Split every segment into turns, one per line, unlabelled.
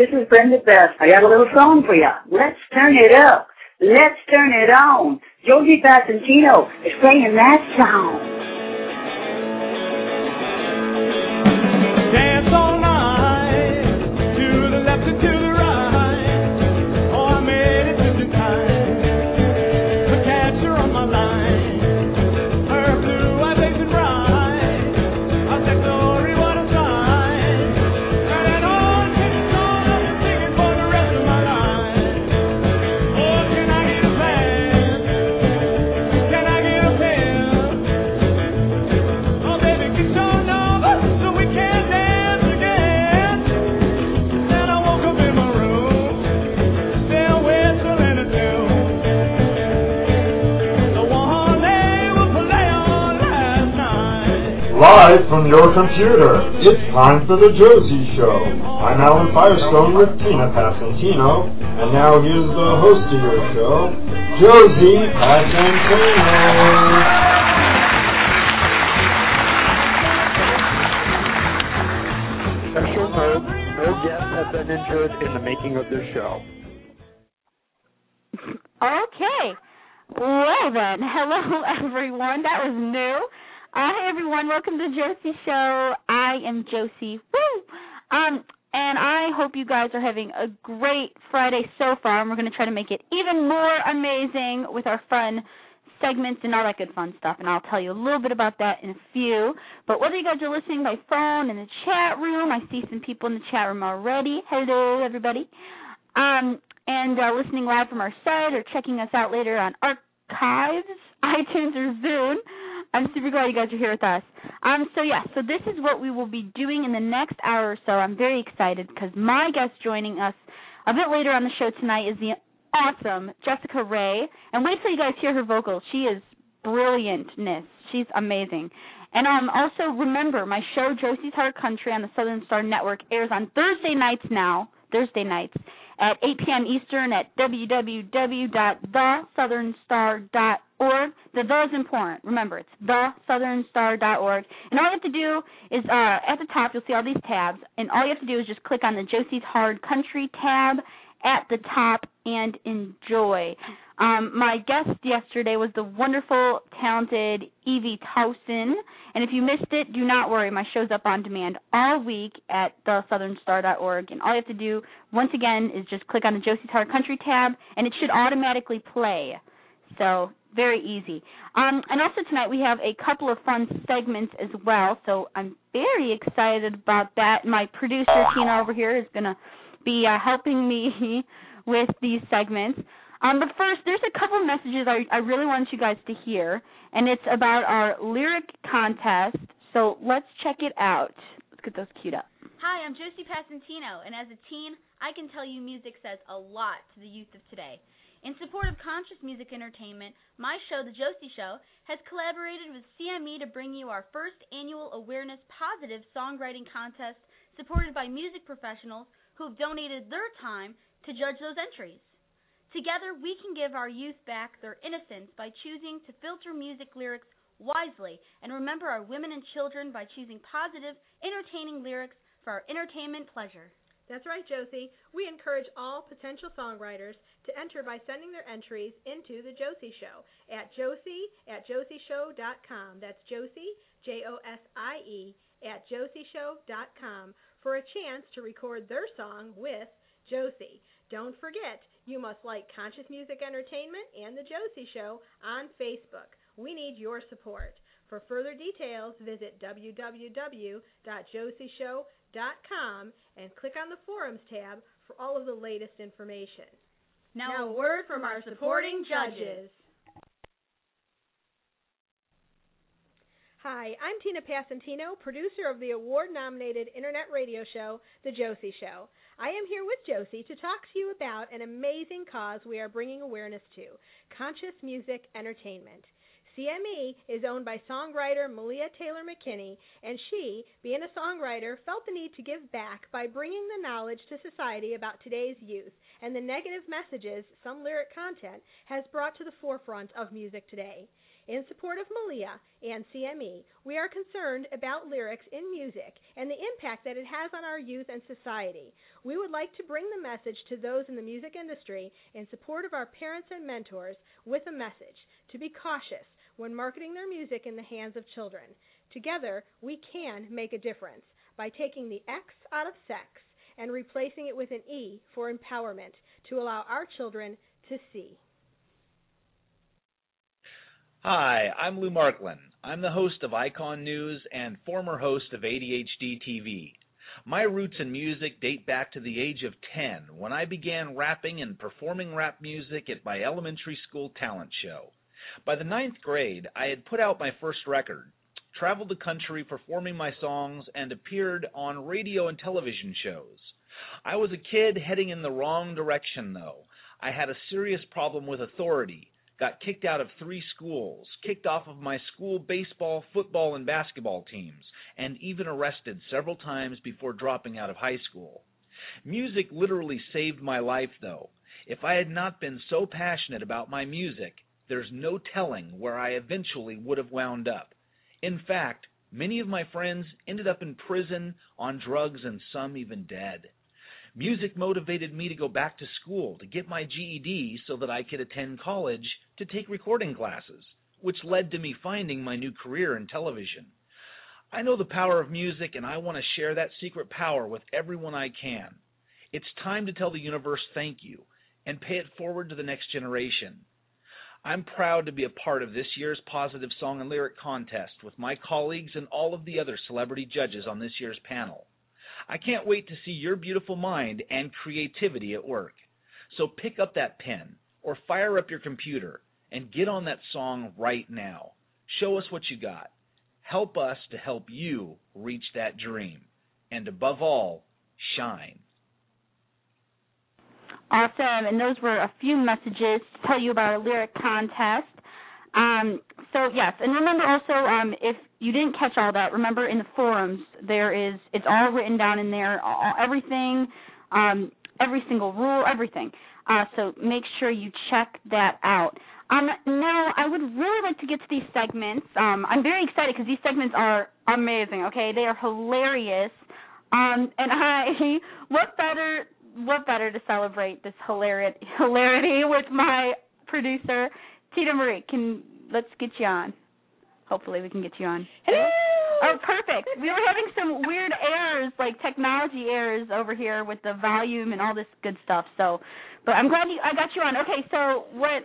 This is Brenda Best. I got a little song for you. Let's turn it up. Let's turn it on. Josie Passantino is playing that sound.
Dance all night, to the left and to the right. Oh, I made it just in time to catch her on my line. Her blue eyes blazing bright. I'll say, glory, what a sight. Turn it on, take it on, I'll be singing for the rest of my life. Oh, can I get a plan? Can I get a pen? Oh, baby, get your number so we can dance again. Then I woke up in my room, still whistling a tune. The one they would play on last night.
Live from your computer, it's time for the Josie Show. I'm Alan Firestone with Tina Passantino, and now here's the host of your show, Josie Passantino.
Special note, no guests have been injured in the making of this show.
Okay. Well then, hello everyone. That was new. Hey everyone, welcome to Josie Show. I am Josie. Woo! And I hope you guys are having a great Friday so far, and we're going to try to make it even more amazing with our fun segments and all that good fun stuff, and I'll tell you a little bit about that in a few. But whether you guys are listening by phone, in the chat room, I see some people in the chat room already. Hello, everybody. And listening live from our site or checking us out later on Archives, iTunes, or Zune, I'm super glad you guys are here with us. So this is what we will be doing in the next hour or so. I'm very excited because my guest joining us a bit later on the show tonight is the awesome Jessica Ray. And wait till you guys hear her vocals. She is brilliantness. She's amazing. And also remember, my show, Josie's Hard Country, on the Southern Star Network airs on Thursday nights at 8 p.m. Eastern at www.thesouthern.org. The is important. Remember, it's thesouthern.org. And all you have to do is, at the top, you'll see all these tabs, and all you have to do is just click on the Josie's Hard Country tab at the top and enjoy. My guest yesterday was the wonderful, talented Evie Towson, and if you missed it, do not worry. My show's up on demand all week at thesouthern.org, and all you have to do, once again, is just click on the Josie's Hard Country tab, and it should automatically play. So, very easy. And also tonight we have a couple of fun segments as well, so I'm very excited about that. My producer, Tina, over here, is going to be helping me with these segments. But first, there's a couple messages I really want you guys to hear, and it's about our lyric contest, so let's check it out. Let's get those queued up.
Hi, I'm Josie Passantino, and as a teen, I can tell you music says a lot to the youth of today. In support of conscious music entertainment, my show, The Josie Show, has collaborated with CME to bring you our first annual Awareness Positive Songwriting Contest supported by music professionals who have donated their time to judge those entries. Together, we can give our youth back their innocence by choosing to filter music lyrics wisely and remember our women and children by choosing positive, entertaining lyrics for our entertainment pleasure.
That's right, Josie. We encourage all potential songwriters to enter by sending their entries into The Josie Show at josie@josieshow.com. That's Josie, Josie, @josieshow.com for a chance to record their song with Josie. Don't forget, you must like Conscious Music Entertainment and The Josie Show on Facebook. We need your support. For further details, visit www.josieshow.com and click on the Forums tab for all of the latest information. Now a word from our supporting judges. Hi, I'm Tina Passantino, producer of the award-nominated internet radio show, The Josie Show. I am here with Josie to talk to you about an amazing cause we are bringing awareness to, conscious music entertainment. CME is owned by songwriter Malia Taylor McKinney, and she, being a songwriter, felt the need to give back by bringing the knowledge to society about today's youth and the negative messages some lyric content has brought to the forefront of music today. In support of Malia and CME, we are concerned about lyrics in music and the impact that it has on our youth and society. We would like to bring the message to those in the music industry in support of our parents and mentors with a message to be cautious when marketing their music in the hands of children. Together, we can make a difference by taking the X out of sex and replacing it with an E for empowerment to allow our children to see.
Hi, I'm Lou Marklin. I'm the host of Icon News and former host of ADHD TV. My roots in music date back to the age of 10 when I began rapping and performing rap music at my elementary school talent show. By the 9th grade, I had put out my first record, traveled the country performing my songs, and appeared on radio and television shows. I was a kid heading in the wrong direction, though. I had a serious problem with authority, got kicked out of 3 schools, kicked off of my school baseball, football, and basketball teams, and even arrested several times before dropping out of high school. Music literally saved my life, though. If I had not been so passionate about my music, there's no telling where I eventually would have wound up. In fact, many of my friends ended up in prison, on drugs, and some even dead. Music motivated me to go back to school to get my GED so that I could attend college to take recording classes, which led to me finding my new career in television. I know the power of music, and I want to share that secret power with everyone I can. It's time to tell the universe thank you and pay it forward to the next generation. I'm proud to be a part of this year's Positive Song and Lyric Contest with my colleagues and all of the other celebrity judges on this year's panel. I can't wait to see your beautiful mind and creativity at work. So pick up that pen or fire up your computer and get on that song right now. Show us what you got. Help us to help you reach that dream. And above all, shine.
Awesome, and those were a few messages to tell you about our lyric contest. So yes, and remember also, if you didn't catch all that, remember in the forums it's all written down in there, everything, every single rule, everything. So make sure you check that out. Now, I would really like to get to these segments. I'm very excited because these segments are amazing. Okay, they are hilarious, and what better to celebrate this hilarity with my producer, Tina Marie. Let's get you on. Hopefully we can get you on.
Hello!
Oh, perfect. We were having some weird errors, like technology errors over here with the volume and all this good stuff. But I'm glad I got you on. Okay, so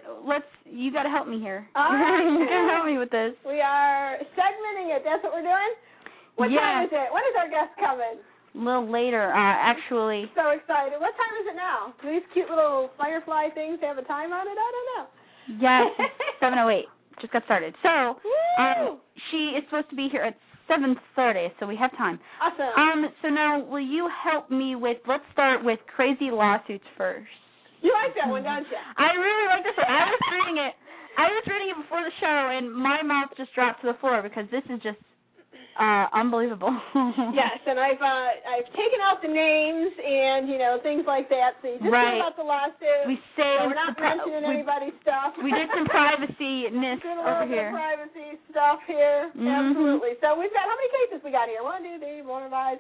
you got to help me here. You got to help me with this.
We are segmenting it. That's what we're doing? What time is it? When is our guest coming?
A little later, actually.
So excited. What time is it now? Do these cute little firefly things have a time on it? I don't know.
Yes, 7:08. Just got started. So, she is supposed to be here at 7:30, so we have time.
Awesome.
So now, will you help me with, let's start with crazy lawsuits first.
You like that one, don't you?
I really like this one. I was reading it before the show, and my mouth just dropped to the floor because this is just unbelievable.
Yes, and I've taken out the names and things like that. So you just know about the lawsuit.
So
we're not mentioning anybody's stuff.
We did some privacy-ness over here.
Some privacy stuff here. Mm-hmm. Absolutely. So we've got how many cases we got here? 1, 2, 3, 4, 5,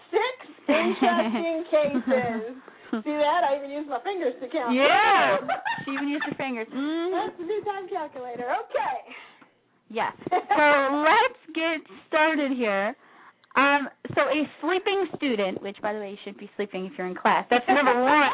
6 interesting cases. See that? I even used my fingers to count.
Yeah. She even used her fingers.
That's the new time calculator. Okay.
Yes. So let's get started here. So a sleeping student, which, by the way, you should be sleeping if you're in class. That's number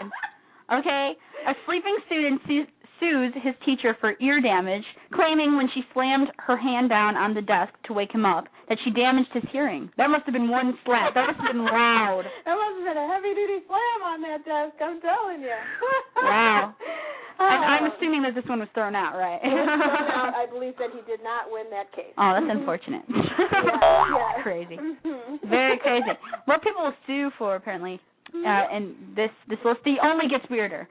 1. Okay? A sleeping student sues his teacher for ear damage, claiming when she slammed her hand down on the desk to wake him up that she damaged his hearing. That must have been one slap. That must have been loud.
That must have been a heavy-duty slam on that desk, I'm telling you.
Wow. I'm assuming that this one was thrown out, right?
It was thrown out. I believe that he did not win that case.
Oh, that's unfortunate.
Yeah.
Crazy. Very crazy. What people will sue for, apparently, and this list only gets weirder.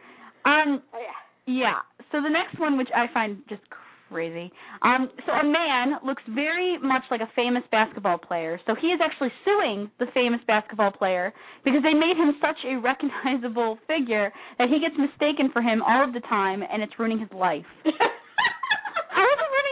Yeah. So the next one, which I find just crazy. So a man looks very much like a famous basketball player. So he is actually suing the famous basketball player because they made him such a recognizable figure that he gets mistaken for him all of the time, and it's ruining his life. How is it ruining his life?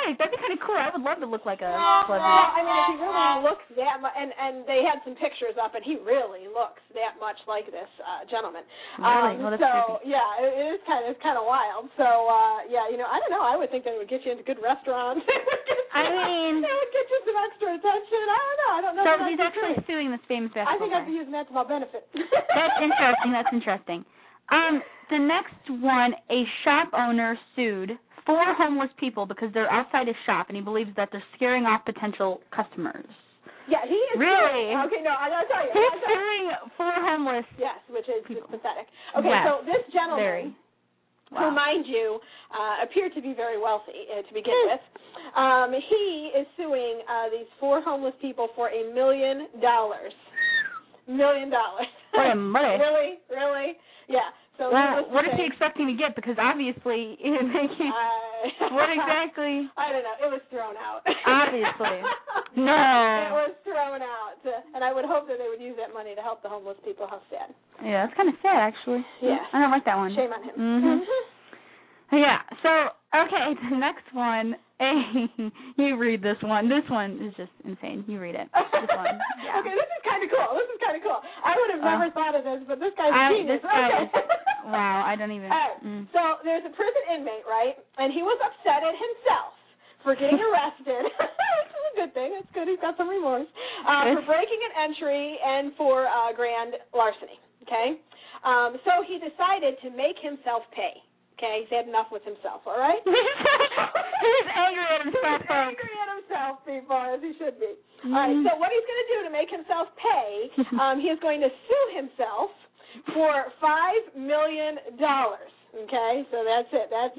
nice. That'd be kind of cool. I would love to look like a
Well,
celebrity.
I mean, if he really looks that much, and they had some pictures up, and he really looks that much like this gentleman.
Really? Well, that's
so
creepy.
yeah, it's kind of wild. So yeah, I don't know. I would think that it would get you into good restaurants.
I mean,
it would get you some extra attention. I don't know.
So he's actually suing this famous basketball
I think I'd
guy.
be using that to my benefit.
That's interesting. The next one, a shop owner sued 4 homeless people because they're outside his shop, and he believes that they're scaring off potential customers.
Yeah, he is.
Really?
Okay, no, I gotta tell you.
He's suing 4 homeless.
Yes, which is
people.
pathetic. Okay,
Yes,
so this gentleman, who,
wow.
mind you, appeared to be very wealthy to begin with, he is suing these 4 homeless people for $1 million. $1 million.
What a money.
Really? Yeah. So
what is he expecting to get? Because obviously, what exactly?
I don't know. It was thrown out.
Obviously. No.
It was thrown out. And I would hope that they would use that money to help the homeless people. How sad.
Yeah, that's kind of sad, actually.
Yeah.
I don't like that one.
Shame on him.
Mm-hmm. Yeah, so, okay, the next one, you read this one. This one is just insane. You read it. This one. Yeah.
Okay, this is kind of cool. I would have never thought of this, but this guy's genius.
This guy is, wow, I don't even.
All right, so there's a prison inmate, right? And he was upset at himself for getting arrested. Which is a good thing. It's good. He's got some remorse. For breaking an entry and for grand larceny, okay? So he decided to make himself pay. Okay, he's had enough with himself, all right?
He's angry at himself, folks.
He's angry at himself, people, as he should be. All right, so what he's going to do to make himself pay, he is going to sue himself for $5 million. Okay, so that's it. That's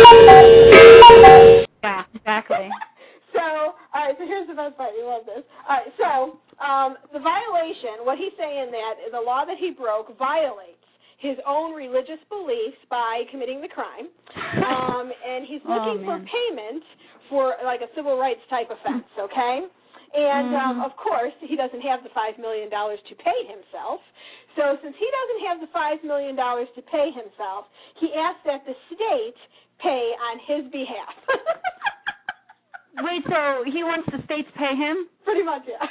yeah, exactly.
So, all right, so here's the best part. You love this. All right, so the violation, what he's saying that the law that he broke violates his own religious beliefs by committing the crime, and he's looking for payment for like a civil rights type offense, okay? And, of course, he doesn't have the $5 million to pay himself. So since he doesn't have the $5 million to pay himself, he asked that the state pay on his behalf.
Wait, so he wants the state to pay him?
Pretty much, yeah.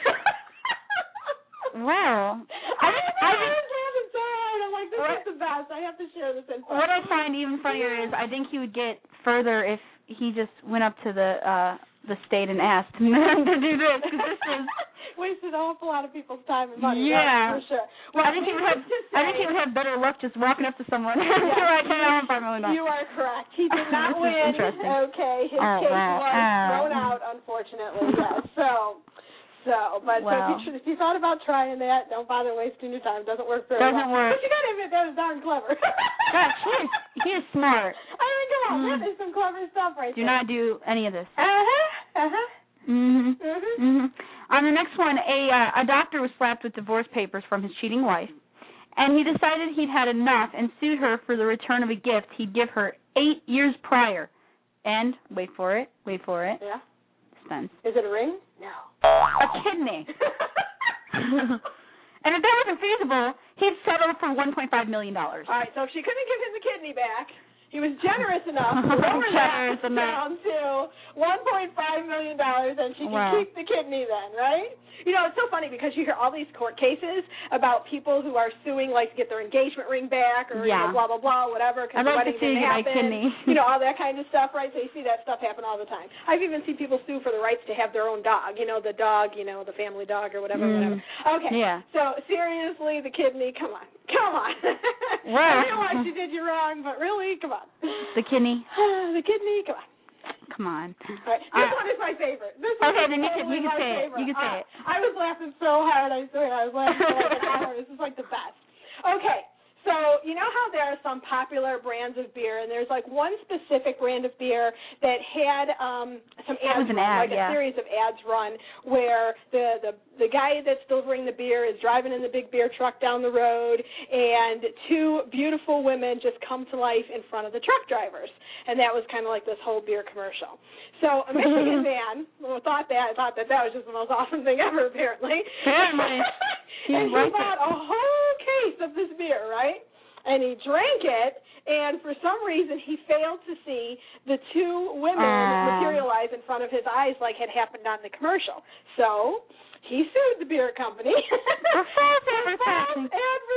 Wow.
I was laughing so hard. I'm like, this is the best. I have to share this info.
What I find even funnier is I think he would get further if he just went up to the state and asked them to do this, because this is
wasted an awful lot of people's time and money.
Yeah,
for sure. Well,
I think he would have better luck just walking up to someone. You
are correct. He did not win. Okay, his case was thrown out, unfortunately. Yes. But if you thought about trying that, don't bother wasting your time. It doesn't work very well.
Doesn't work.
But you got to admit that was darn clever.
Gosh, he is smart.
I mean, come on, that is some clever stuff right there.
Do not do any of this.
On
the next one, a doctor was slapped with divorce papers from his cheating wife, and he decided he'd had enough and sued her for the return of a gift he'd give her 8 years prior. And, wait for it.
Yeah.
Suspense.
Is it a ring? No.
A kidney. And if that wasn't feasible, he'd settle for $1.5 million. All
right, so if she couldn't give him the kidney back, he was generous enough to lower that down to $1.5 million, and she can keep the kidney then, right? You know, it's so funny because you hear all these court cases about people who are suing, like, to get their engagement ring back or you know, blah, blah, blah, whatever, because the wedding didn't happen. You know, all that kind of stuff, right? So you see that stuff happen all the time. I've even seen people sue for the rights to have their own dog, you know, the dog, you know, the family dog or whatever, whatever. Okay. Yeah. So, seriously, the kidney, come on. I know why she did you wrong, but really, come on.
The kidney?
The kidney, come on.
Come on.
All right. This one is my favorite.
Okay, then you can say it. You can say it.
I was laughing so hard. I swear, I was laughing for like an hour. This is like the best. Okay. So, you know how there are some popular brands of beer, and there's like one specific brand of beer that had some ads run, a series of ads run, where the guy that's delivering the beer is driving in the big beer truck down the road, and two beautiful women just come to life in front of the truck drivers. And that was kind of like this whole beer commercial. So a Michigan man thought that was just the most awesome thing ever, apparently. And he bought a whole case of this beer, right? and he drank it, and for some reason he failed to see the two women materialize in front of his eyes like had happened on the commercial. So he sued the beer company
for false advertising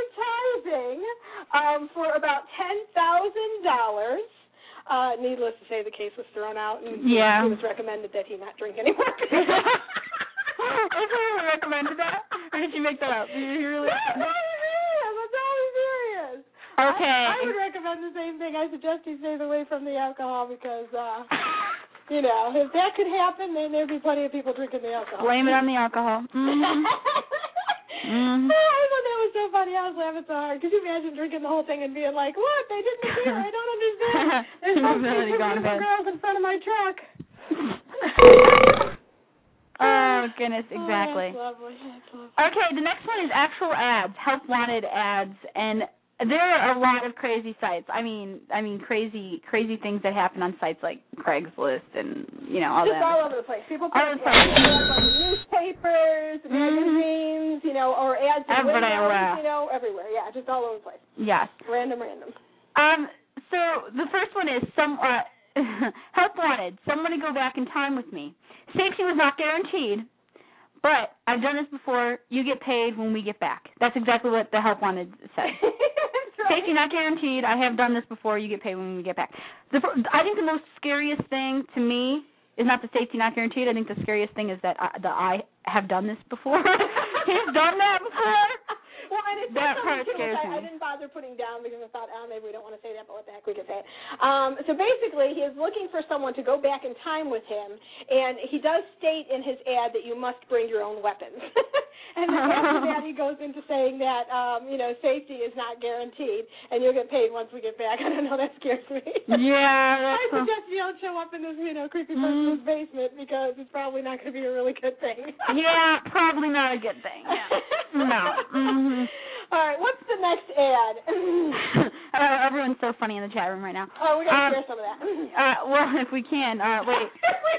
for about $10,000. Needless to say, the case was thrown out, and it was recommended that he not drink anymore.
Was he recommended that? Or did you make that up? Did you really?
That's all serious.
Okay.
I would recommend the same thing. I suggest he stays away from the alcohol because, if that could happen, then there'd be plenty of people drinking the alcohol.
Blame it on the alcohol. Mm-hmm.
Mm-hmm. I thought that was so funny. I was laughing so hard. Could you imagine drinking the whole thing and being like, look, they didn't appear. I don't understand. There's some beautiful girls in front of my truck.
Oh, goodness, exactly.
Oh, that's lovely. That's lovely.
Okay, the next one is actual ads, help wanted ads, and there are a lot of crazy sites. I mean, crazy things that happen on sites like Craigslist and all that.
Just all over the place. People put
all
ads on newspapers, magazines, or ads in windows, everywhere. Yeah, just all over the place.
Yes.
Random.
So the first one is help wanted. Somebody go back in time with me. Safety was not guaranteed, but I've done this before. You get paid when we get back. That's exactly what the help wanted said. Safety not guaranteed. I have done this before. You get paid when we get back. I think the most scariest thing to me is not the safety not guaranteed. I think the scariest thing is that I have done this before. He's done that before.
Well, and it's
that part
too,
scares
I
me.
didn't bother putting down because I thought, maybe we don't want to say that, but what the heck, we can say it. So basically, he is looking for someone to go back in time with him, and he does state in his ad that you must bring your own weapons. And then after that, he goes into saying that, safety is not guaranteed, and you'll get paid once we get back. I don't know, that scares me.
Yeah.
I suggest you don't show up in this, creepy person's basement because it's probably not going to be a really good thing.
Yeah, probably not a good thing. Yeah. No. Mm-hmm.
All right, what's the next ad?
Everyone's so funny in the chat room right now.
Oh, we got to share some of that.
Well, if we can. Wait.
We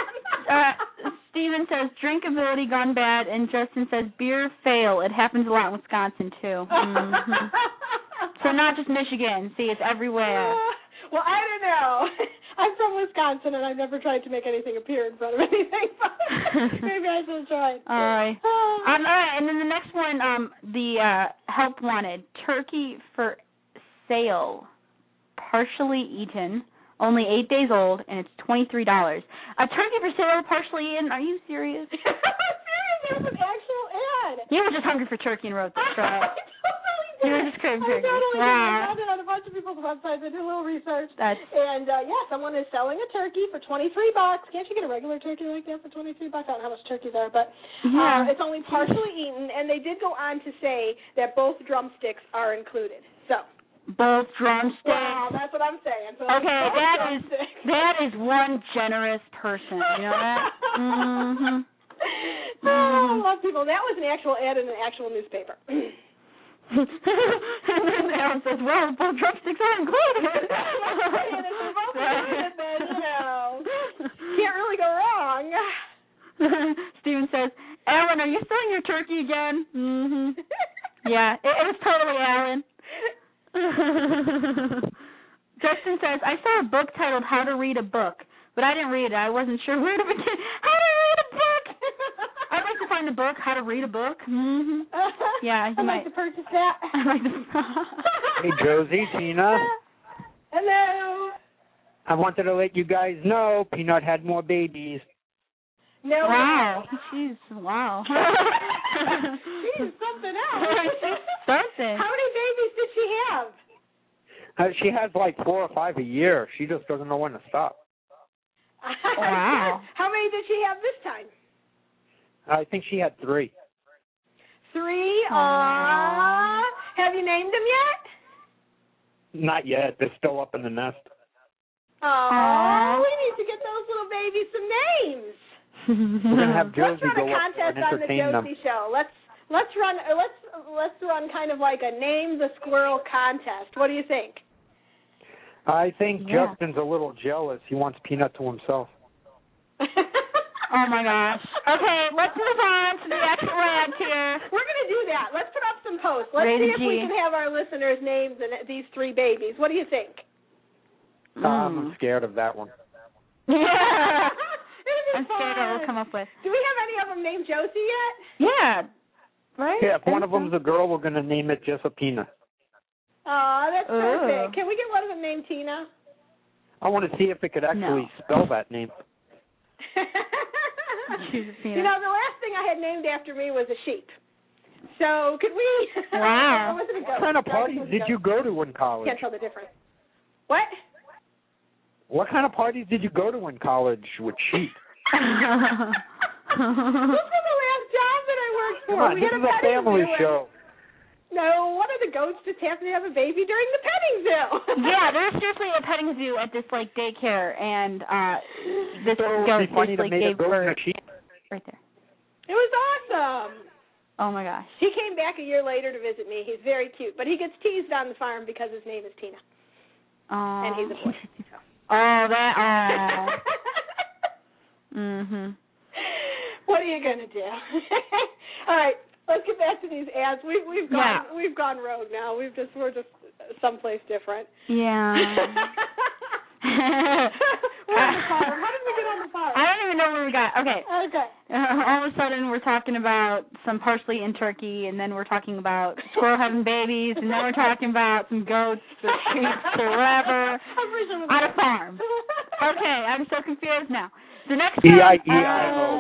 can.
Steven says, drinkability gone bad, and Justin says, beer fail. It happens a lot in Wisconsin, too. Mm-hmm. So not just Michigan. See, it's everywhere.
Well, I don't know. I'm from Wisconsin, and I've never tried to make anything appear in front of anything, but maybe I should try.
All right. All right, and then the next one, the help wanted, turkey for sale, partially eaten, only 8 days old, and it's $23. A turkey for sale, partially eaten? Are you serious?
I'm serious. It was an actual ad.
You were just hungry for turkey and wrote this, right? You were just craving turkey.
I found it on a bunch of people's websites. I did a little research. And, someone is selling a turkey for $23. Can't you get a regular turkey like that for $23? I don't know how much turkeys are, but it's only partially eaten. And they did go on to say that both drumsticks are included. So.
Both drumsticks.
Wow, that's what I'm saying. So
okay, that is one generous person. You know that? Mm-hmm.
I love people. That was an actual ad in an actual newspaper.
And then Alan says, well, both drumsticks are included.
And if they're both included, then, can't really go wrong.
Steven says, Alan, are you selling your turkey again? Mm-hmm. Yeah, it was totally Alan. Justin says, I saw a book titled How to Read a Book, but I didn't read it. I wasn't sure where to begin. How to read a book? I'd like to find the book, How to Read a Book. Mm-hmm. Yeah,
I'd like to purchase that.
I'd like to.
Hey, Josie, Tina.
Hello.
I wanted to let you guys know Peanut had more babies.
No.
Wow. Jeez, wow.
She's something else.
Something.
How many babies did she have?
She has like 4 or 5 a year. She just doesn't know when to stop.
Wow.
How many did she have this time?
I think she had 3.
3? Aww. Have you named them yet?
Not yet. They're still up in the nest.
Oh, we need to get those little babies some names.
We're gonna have Josie go up
Let's run a contest
and
on the
entertain them.
Josie Show. Let's run kind of like a name the squirrel contest. What do you think?
I think Justin's a little jealous. He wants Peanut to himself.
Oh my gosh. Okay, let's move on to the actual rant here.
We're going to do that. Let's put up some posts. Let's
Rated
see if we
G.
can have our listeners name these 3 babies. What do you think?
I'm scared of that one.
Yeah.
It'll be
I'm scared what we'll
fun.
come up with.
Do we have any of them named Josie yet?
Yeah. Right?
Yeah, if one of them's a girl, we're going to name it Josephina.
Oh, that's
Ooh.
perfect. Can we get one of them named Tina?
I want to see if it could actually spell that name.
You know, the last thing I had named after me was a sheep. So could we?
Wow.
Or was it a goat?
What kind of parties did you go to in college?
Can't tell the difference. What?
What kind of parties did you go to in college with sheep?
This was the last job that I worked for.
Come on,
We
this
had
is a
petting
family
zoo.
show.
No, one of the goats just happened to have a baby during the petting zoo.
Yeah, there's seriously a petting zoo at this like daycare, and this
So it would
goat
be funny
just
to
like
make a
gave
goat and
birth
a sheep.
right there.
It was awesome.
Oh my gosh.
He came back a year later to visit me. He's very cute, but he gets teased on the farm because his name is Tina, and he's a boy.
Oh, that. Mhm.
What are you gonna do? All right, let's get back to these ads. We've gone rogue now. We're just someplace different.
Yeah.
We're on the farm. How did we get on the farm?
I don't even know where we got. Okay.
Okay.
All of a sudden, we're talking about some parsley in turkey, and then we're talking about squirrel having babies, and then we're talking about some goats or sheep or whatever on a farm. Okay, I'm so confused now. The next one.
E-I-E-I-O.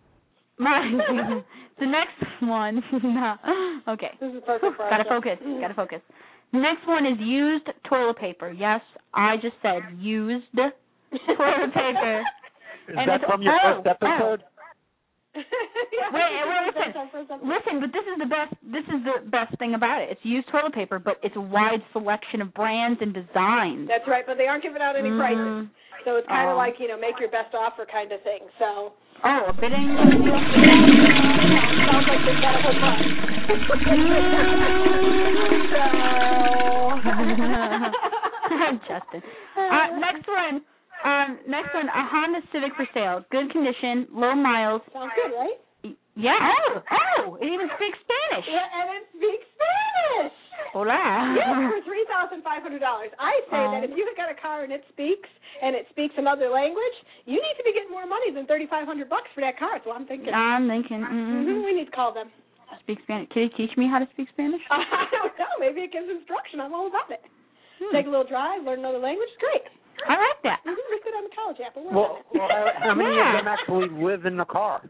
The next one. No. Okay.
This is perfect for
Gotta
us.
focus. Gotta focus. The next one is used toilet paper. Yes, I just said used toilet paper.
Is
And
that
it's-
from your first episode?
Listen, but this is the best thing about it. It's used toilet paper, but it's a wide selection of brands and designs.
That's right, but they aren't giving out any prices. So it's kind of like, make your best offer kind of thing. So.
Oh, a bidding.
Sounds like they've got a whole bunch.
Justin. Next one, a Honda Civic for sale. Good condition, low miles.
Sounds good, right?
Yeah. Oh, it even speaks Spanish.
Yeah, and it speaks Spanish.
Hola.
Yeah, for $3,500. I say that if you've got a car and it speaks another language, you need to be getting more money than $3,500 for that car. That's what I'm thinking.
I'm thinking.
We need to call them.
Speak Spanish. Can you teach me how to speak Spanish?
I don't know. Maybe it gives instruction. I'm all about it. Take a little drive, learn another language. It's great.
I like that.
We put it on the college app.
Well, how many of them actually live in the car?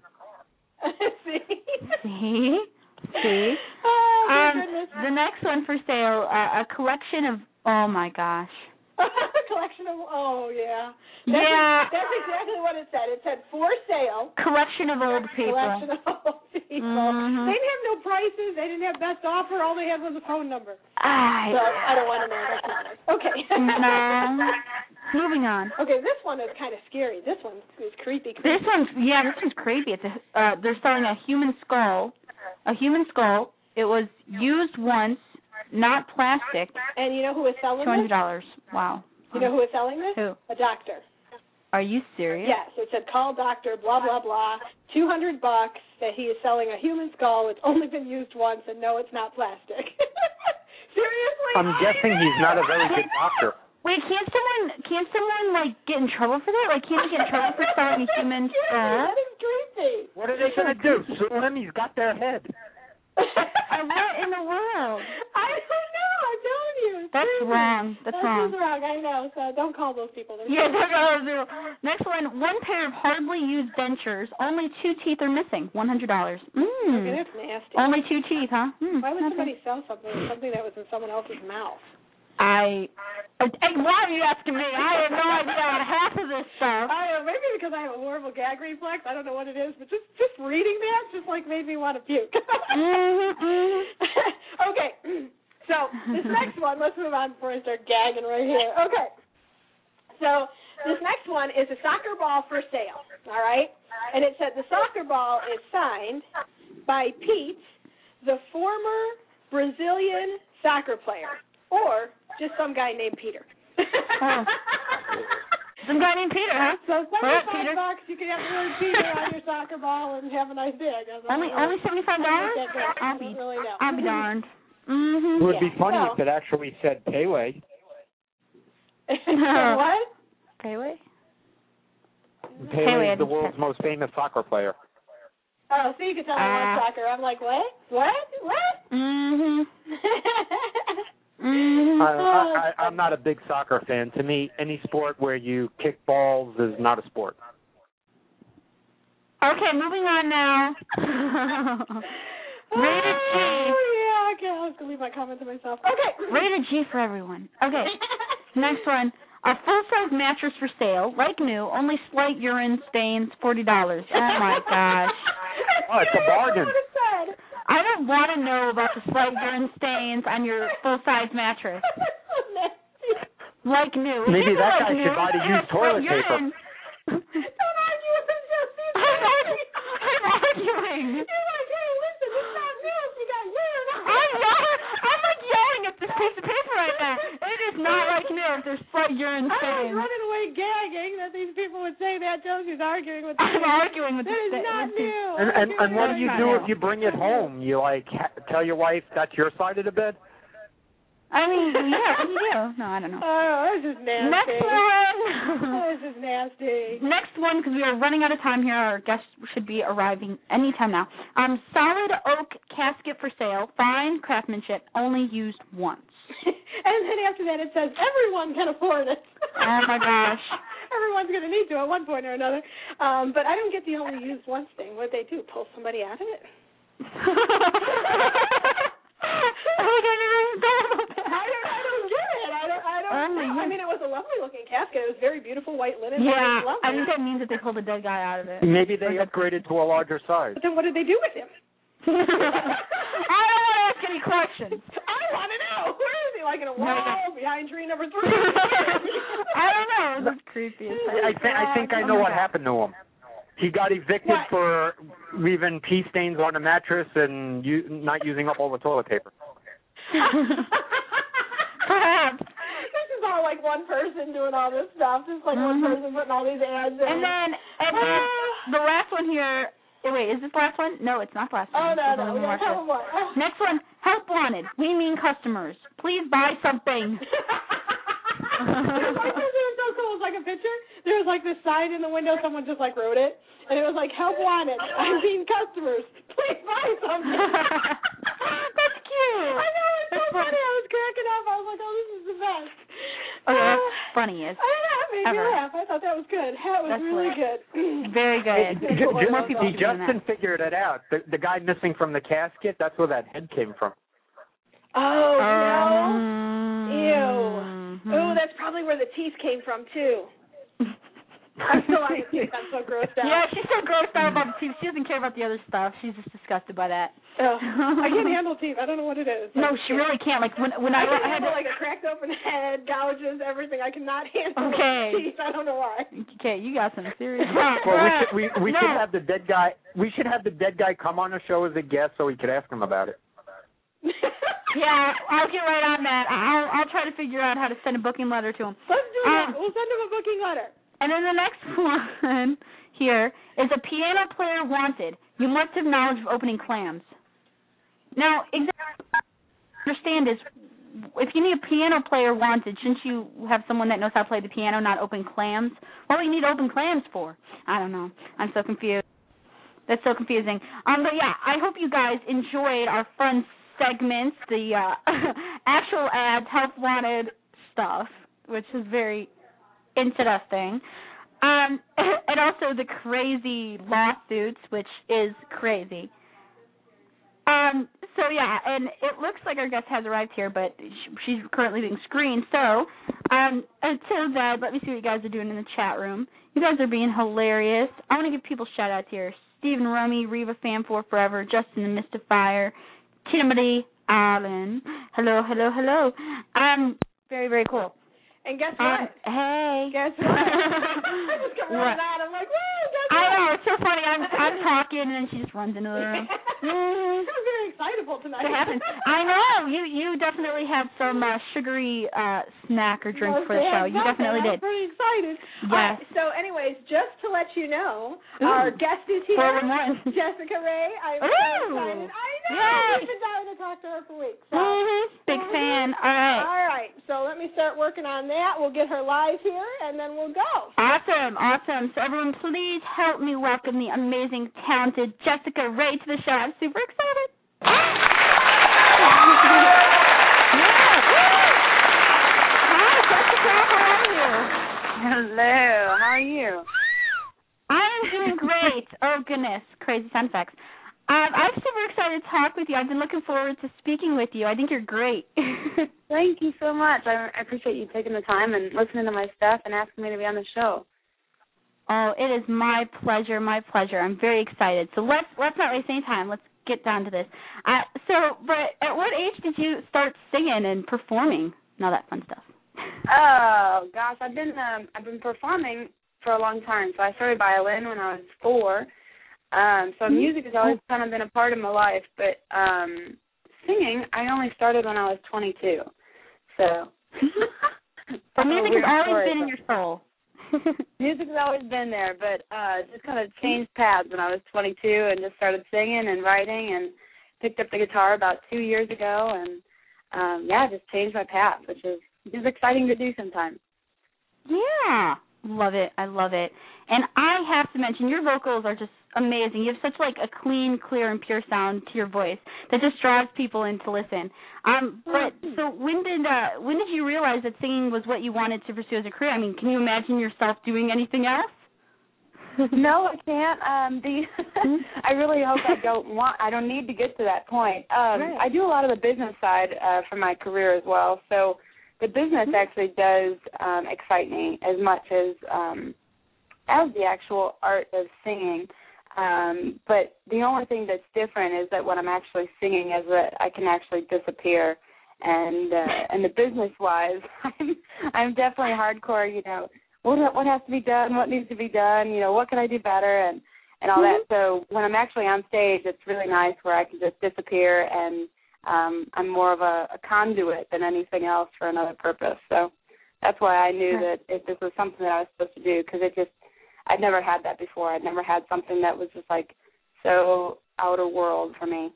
See?
Oh, my goodness.
The next one for sale, a collection of, oh my gosh.
A collection of, yeah. That's exactly what it said. It said for sale.
Collection of old people.
Collection of old people. They didn't have no prices. They didn't have best offer. All they had was a phone number. I don't want to know. That's not it. Okay.
No. Moving on.
Okay, this one is kind of scary. This one is creepy.
This one's creepy. It's they're selling a human skull. A human skull. It was used once, not plastic.
And you know who is selling
$200.
this?
Wow.
You know who is selling this?
Who?
A doctor.
Are you serious?
Yes, it said call doctor, blah, blah, blah, $200 that he is selling a human skull. It's only been used once, and no, it's not plastic. Seriously?
I'm guessing he's not a very good doctor.
Wait, can't someone like get in trouble for that? Like, can't he get in trouble for selling a human skull?
That is creepy.
What are they going to do? Sue him? He's got their head.
What in the world?
I don't know. I'm telling you.
That's wrong. That's wrong.
That's wrong. I know. So don't call those people.
Yeah, don't call those people. Next one. One pair of hardly used dentures. Only 2 teeth are missing. $100.
Okay, that's nasty.
Only 2 teeth, huh?
Why would somebody sell something that was in someone else's mouth?
Why are you asking me? I have no idea on half of this stuff.
I don't know, maybe because I have a horrible gag reflex. I don't know what it is, but just reading that just like made me want to puke. Okay, so this next one, let's move on before I start gagging right here. Okay, so this next one is a soccer ball for sale, all right? And it said the soccer ball is signed by Pete, the former Brazilian soccer player, or just some guy named Peter.
Some guy named Peter, huh?
So $75,
Peter.
you can have the word Peter on your soccer ball and have a nice day, I guess.
Only $75? I'll be darned.
It would be funny if it actually said Pele.
What?
Pele?
Pele is the world's most famous soccer player.
Oh, so you can tell me what soccer. I'm like, what?
I'm not a big soccer fan. To me, any sport where you kick balls is not a sport.
Okay, moving on now. Rated G.
Oh, yeah, okay. I was going to leave my comment to myself. Okay.
Rated G for everyone. Okay. Next one. A full-size mattress for sale, like new, only slight urine stains, $40. Oh, my gosh.
Oh, it's a bargain.
I don't want to know about the slight urine stains on your full-size mattress. Like new.
Maybe that guy
like
should buy the used toilet paper.
Don't argue with him, Jesse.
I'm arguing.
You're like, hey, listen, it's not new if you got urine.
I'm like yelling at this piece of paper right now. It is not like new if there's slight urine stains.
I was running away gagging that these people would say that. Josie's arguing with
I'm arguing with
That is not new.
And what do you do if you bring it home? You, tell your wife that's your side of the bed?
I mean, yeah, what do you do? No, I don't know.
Oh, this is nasty.
Next one.
This is nasty.
Next one, because we are running out of time here. Our guest should be arriving anytime now. Solid oak casket for sale. Fine craftsmanship. Only used once.
And then after that it says everyone can afford it.
Oh, my gosh.
Everyone's going to need to at one point or another. But I don't get the only used once thing. What they do, pull somebody out of it? I don't get it. I don't know. I mean, it was a lovely looking casket. It was very beautiful white linen.
Yeah, I think that means that they pulled a dead guy out of it.
Maybe they upgraded to a larger size.
But then what did they do with him?
I don't want to ask any questions.
I want to know. Where is he? Like in a wall behind tree number 3?
I don't know. That's creepy.
I think I know what happened to him. He got evicted for leaving pee stains on the mattress and not using up all the toilet paper.
Perhaps.
This is all like one person doing all this stuff. Just like one person putting all these ads in.
And then the last one here. Wait, is this the last one? No, it's not the last one.
Oh, no. We got a couple more.
Next one. Help wanted. We mean customers. Please buy something.
It was so cool. It was like a picture. There was like this sign in the window. Someone just like wrote it. And it was like, help wanted. I mean customers. Please buy something.
That's cute.
I know. It's so funny. I was cracking up. I was like, oh, this is the best.
Oh, that's funniest.
I don't know. It made me laugh. I thought that was good. That was really good.
Very good. More people
Justin figured it out. The guy missing from the casket, that's where that head came from.
Oh, no. Ew. Oh, that's probably where the teeth came from, too. I'm still on the teeth. I'm so grossed out.
Yeah, she's so grossed out about the teeth. She doesn't care about the other stuff. She's just disgusted by that.
Oh, I can't handle teeth. I don't know what it is.
No, she really can't. Like when I
had like a cracked open head, gouges, everything. I cannot handle teeth. I don't know why.
Okay, you got some serious.
Well, we should have the dead guy. We should have the dead guy come on the show as a guest so we could ask him about it.
Yeah, I'll get right on that. I'll try to figure out how to send a booking letter to him.
Let's do that. We'll send him a booking letter. And
then the next one here is a piano player wanted. You must have knowledge of opening clams. Now, exactly what I understand is if you need a piano player wanted, shouldn't you have someone that knows how to play the piano, not open clams? What do you need open clams for? I don't know. I'm so confused. That's so confusing. But yeah, I hope you guys enjoyed our fun segments, the actual ads, help wanted stuff, which is very interesting. And also the crazy lawsuits, which is crazy. So yeah, and it looks like our guest has arrived here, but she's currently being screened. So until then, let me see what you guys are doing in the chat room. You guys are being hilarious. I want to give people shout-outs here. Stephen Rummy, Reva Fan4 Forever, Justin the Mystifier, Timothy Allen. Hello. Very, very cool.
And guess what?
Hey.
Guess what? I just come running out. I'm like, woo, guess
I know, it's so funny. I'm talking, and then she just runs into the room.
I'm very excitable tonight.
What happens? I know. You definitely had some sugary snack or drink for the show. You definitely did.
I'm pretty excited.
Yes.
So, anyways, just to let you know, our guest is here,
411.
Jessica Ray. I'm so excited. I know.
Yay.
I've been dying to talk to her for weeks. So.
Big fan. All right.
All right. So let me start working on that. We'll get her live here, and then we'll go.
Awesome. So everyone, please help me welcome the amazing, talented Jessica Ray to the show. I'm super excited. Hi, Jessica. How are you?
Hello. How are you?
I'm doing great. Oh, goodness. Crazy sound effects. I'm super excited to talk with you. I've been looking forward to speaking with you. I think you're great.
Thank you so much. I appreciate you taking the time and listening to my stuff and asking me to be on the show.
Oh, it is my pleasure, my pleasure. I'm very excited. So let's not waste any time. Let's get down to this. But at what age did you start singing and performing and all that fun stuff?
Oh gosh, I've been performing for a long time. So I started violin when I was 4. So music has always kind of been a part of my life, but singing I only started when I was 22. So
music has always been in your soul.
Music has always been there, but just kind of changed paths when I was 22 and just started singing and writing and picked up the guitar about 2 years ago and just changed my path, which is exciting to do sometimes.
Yeah. Love it. I love it. And I have to mention, your vocals are just amazing. You have such like a clean, clear, and pure sound to your voice that just draws people in to listen. But so when did you realize that singing was what you wanted to pursue as a career? I mean, can you imagine yourself doing anything else?
No, I can't. I really hope I don't need to get to that point.
Right.
I do a lot of the business side for my career as well. So the business actually does excite me as much as the actual art of singing. But the only thing that's different is that when I'm actually singing is that I can actually disappear. And the business-wise, I'm definitely hardcore, you know, what has to be done, what needs to be done, you know, what can I do better and all that. So when I'm actually on stage, it's really nice where I can just disappear and I'm more of a conduit than anything else for another purpose. So that's why I knew that if this was something that I was supposed to do, because I'd never had that before. I'd never had something that was just like so outer world for me.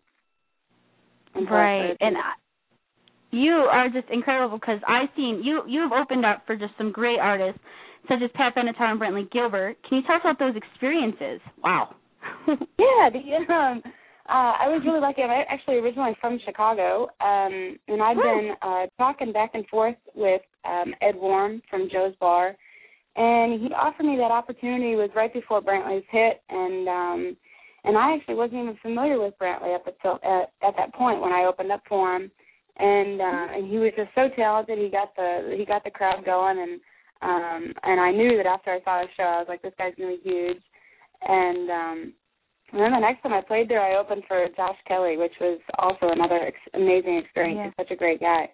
Right. And you are just incredible because I've seen you've opened up for just some great artists such as Pat Benatar and Brantley Gilbert. Can you tell us about those experiences? Wow.
Yeah, I was really lucky. I'm actually originally from Chicago, and I've been talking back and forth with Ed Warren from Joe's Bar, and he offered me that opportunity. It was right before Brantley's hit, and I actually wasn't even familiar with Brantley at that point when I opened up for him, and he was just so talented. He got the crowd going, and I knew that after I saw the show, I was like, this guy's gonna be huge, and then the next time I played there, I opened for Josh Kelly, which was also another amazing experience.
Yeah.
He's such a great guy.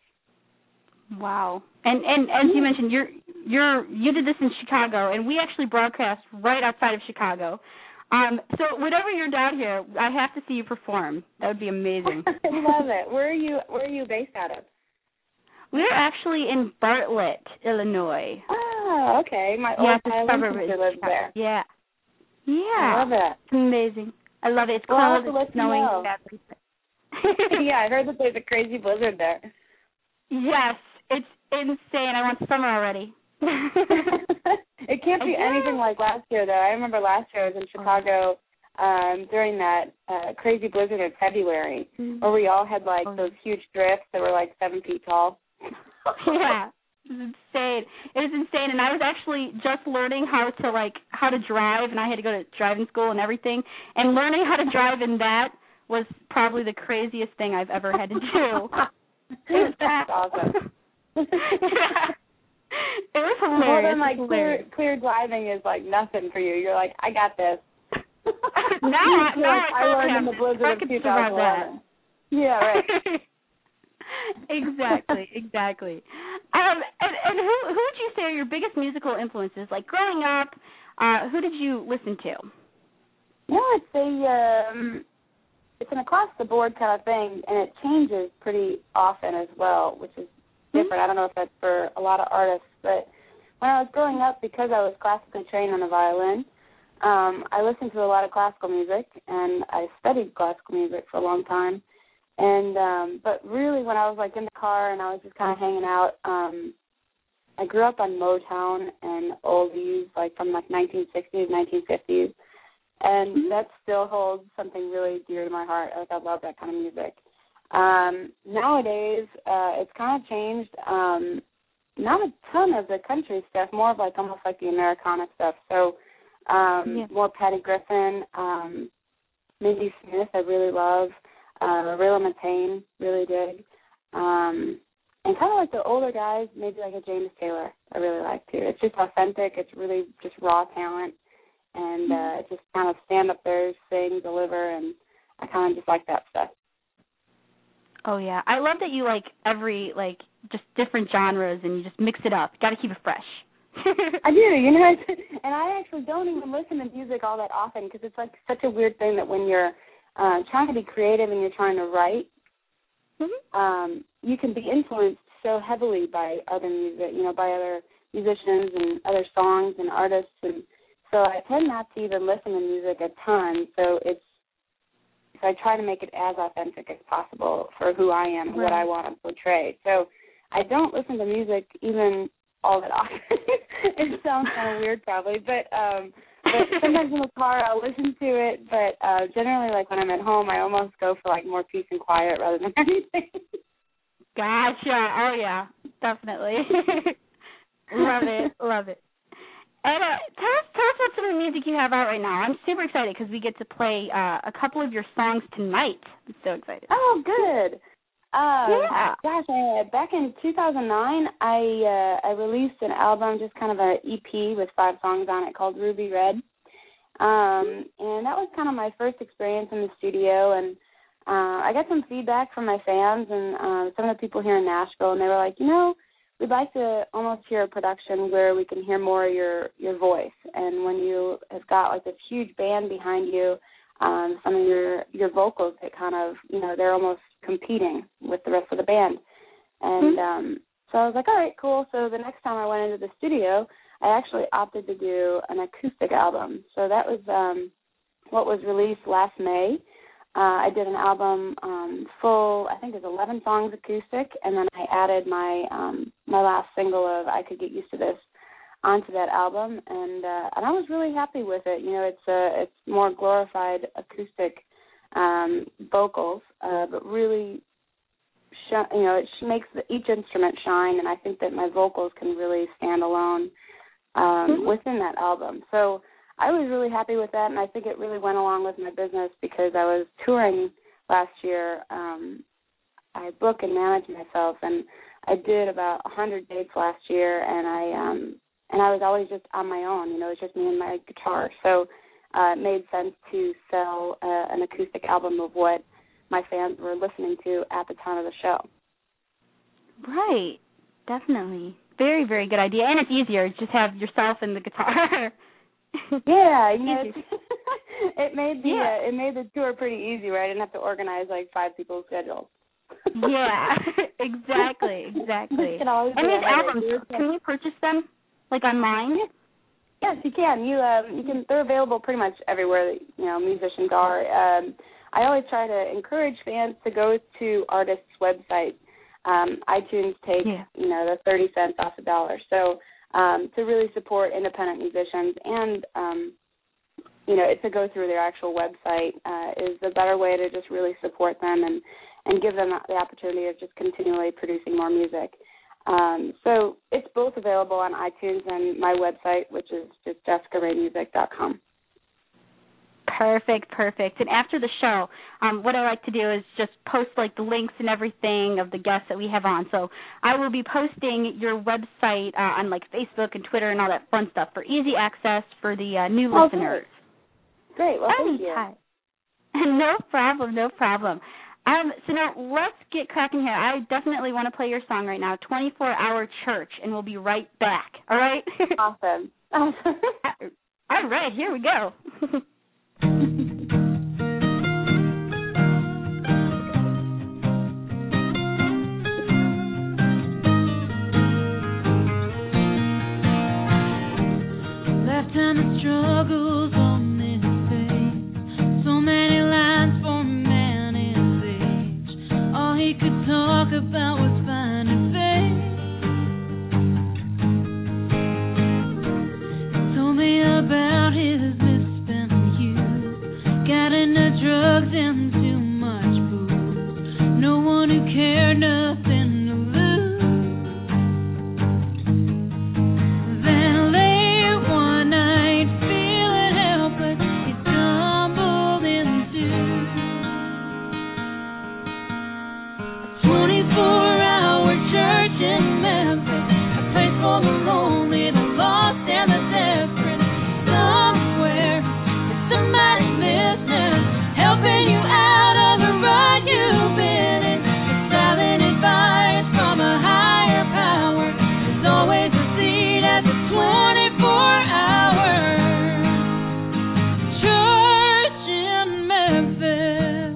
Wow. And as you mentioned, you did this in Chicago, and we actually broadcast right outside of Chicago. So whenever you're down here, I have to see you perform. That would be amazing.
I love it. Where are you based out of?
We're actually in Bartlett, Illinois.
Oh, okay. My old sister lives there.
Yeah. Yeah.
I love it.
It's amazing. I love it. It's
cold,
it's snowing.
Yeah, I heard that there's a crazy blizzard there.
Yes, it's insane. I want summer already.
It can't be anything like last year, though. I remember last year I was in Chicago during that crazy blizzard in February, where we all had like those huge drifts that were like 7 feet tall.
Yeah. It was insane. It was insane, and I was actually just learning how to drive, and I had to go to driving school and everything. And learning how to drive in that was probably the craziest thing I've ever had to do.
That's awesome.
Yeah. It was hilarious.
Well, then, like clear driving is like nothing for you. You're like, I got this.
I
learned in the blizzard of 2011. Yeah, right.
Exactly. And who would you say are your biggest musical influences? Like growing up, Who did you listen to?
No, it's an across the board kind of thing, and it changes pretty often as well, which is different. I don't know if that's for a lot of artists, but when I was growing up, because I was classically trained on the violin, I listened to a lot of classical music, and I studied classical music for a long time. And but really, when I was like in the car and I was just kind of hanging out, I grew up on Motown and oldies, like from like 1960s, 1950s, and that still holds something really dear to my heart. Like I love that kind of music. Nowadays, it's kind of changed. Not a ton of the country stuff, more of like almost like the Americana stuff. So more Patty Griffin, Mindy Smith, I really love. Rilla Matain, really dig. And kind of like the older guys, maybe like a James Taylor, I really like too. It's just authentic. It's really just raw talent. And just kind of stand up there, sing, deliver, and I kind of just like that stuff.
Oh, yeah. I love that you like every, like, just different genres and you just mix it up. Got to keep it fresh.
I do, you know, and I actually don't even listen to music all that often because it's like such a weird thing that when you're trying to be creative and you're trying to write, you can be influenced so heavily by other music, you know, by other musicians and other songs and artists, and so I tend not to even listen to music a ton. So I try to make it as authentic as possible for who I am and what I want to portray. So I don't listen to music even all that often. It sounds kind of weird probably, but sometimes in the car I'll listen to it, but generally like when I'm at home I almost go for like more peace and quiet rather than anything.
Gotcha. Oh, yeah, definitely. Love it, love it. And tell us about some of the music you have out right now. I'm super excited because we get to play a couple of your songs tonight. I'm so excited.
Oh, good.
Yeah.
Gosh, back in 2009, I released an album, just kind of an EP with 5 songs on it called Ruby Red. And that was kind of my first experience in the studio. And I got some feedback from my fans and some of the people here in Nashville, and they were like, you know, we'd like to almost hear a production where we can hear more of your voice. And when you have got like this huge band behind you, some of your vocals that kind of, you know, they're almost competing with the rest of the band. And so I was like, all right, cool. So the next time I went into the studio, I actually opted to do an acoustic album. So that was what was released last May. I did an album full, I think it was 11 songs acoustic, and then I added my my last single of I Could Get Used to This onto that album, and I was really happy with it. You know, it's more glorified acoustic vocals, but really, you know, it makes each instrument shine, and I think that my vocals can really stand alone within that album. So I was really happy with that, and I think it really went along with my business because I was touring last year. I book and manage myself, and I did about 100 dates last year, and I was always just on my own. You know, it was just me and my guitar. So it made sense to sell an acoustic album of what my fans were listening to at the time of the show.
Right, definitely. Very, very good idea, and it's easier. Just have yourself and the guitar.
Yeah, you know, it made the tour pretty easy, right? I didn't have to organize like 5 people's schedules.
Yeah, exactly. And these albums, can you purchase them like online?
Yes, you can. You can. They're available pretty much everywhere that, you know, musicians are. I always try to encourage fans to go to artists' websites. iTunes takes you know, the 30 cents off the dollar. So to really support independent musicians and, you know, to go through their actual website is the better way to just really support them and give them the opportunity of just continually producing more music. So it's both available on iTunes and my website, which is just JessicaRayMusic.com.
Perfect. And after the show, what I like to do is just post like the links and everything of the guests that we have on. So I will be posting your website on like Facebook and Twitter and all that fun stuff for easy access for the new listeners.
Great. Well, thank you.
No problem. So now let's get cracking here. I definitely want to play your song right now, 24 Hour Church, and we'll be right back. All right?
Awesome.
All right, here we go.
Lifetime of struggles on this page. So many lines for a man his age. All he could talk about was finding faith. He told me about his misspent youth. Got into drugs and too much booze. No one who cared, nothing to lose. Then late one night, feeling helpless, he stumbled into a 24-hour church in Memphis, a place for the lonely, the lost, and the desperate. Somewhere there's somebody listening, helping you out of the rut you've been in. It's silent advice from a higher power. There's always a seat at the 24-hour church in Memphis.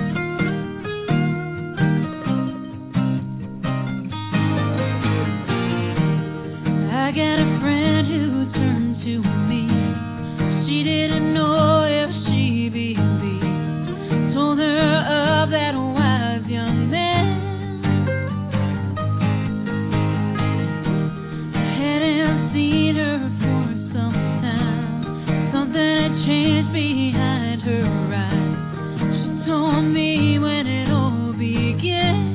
I got a friend who turned to me. She didn't know if she believed. Told her of that wise young man. I hadn't seen her for some time. Something had changed behind her eyes. She told me when it all began.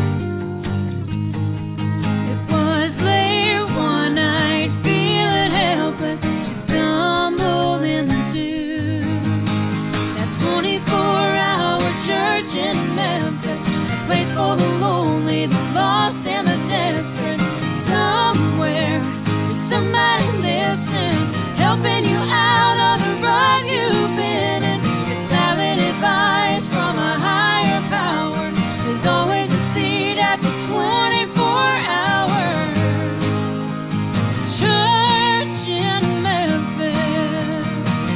It was late one night, feeling helpless. She stumbled into that 24-hour church in Memphis, a place for the lonely, the lost, and the desperate. Somewhere there's somebody listening, helping you out of the rut you've been in. It's silent advice from a higher power. There's always a seat at the 24-hour church in Memphis.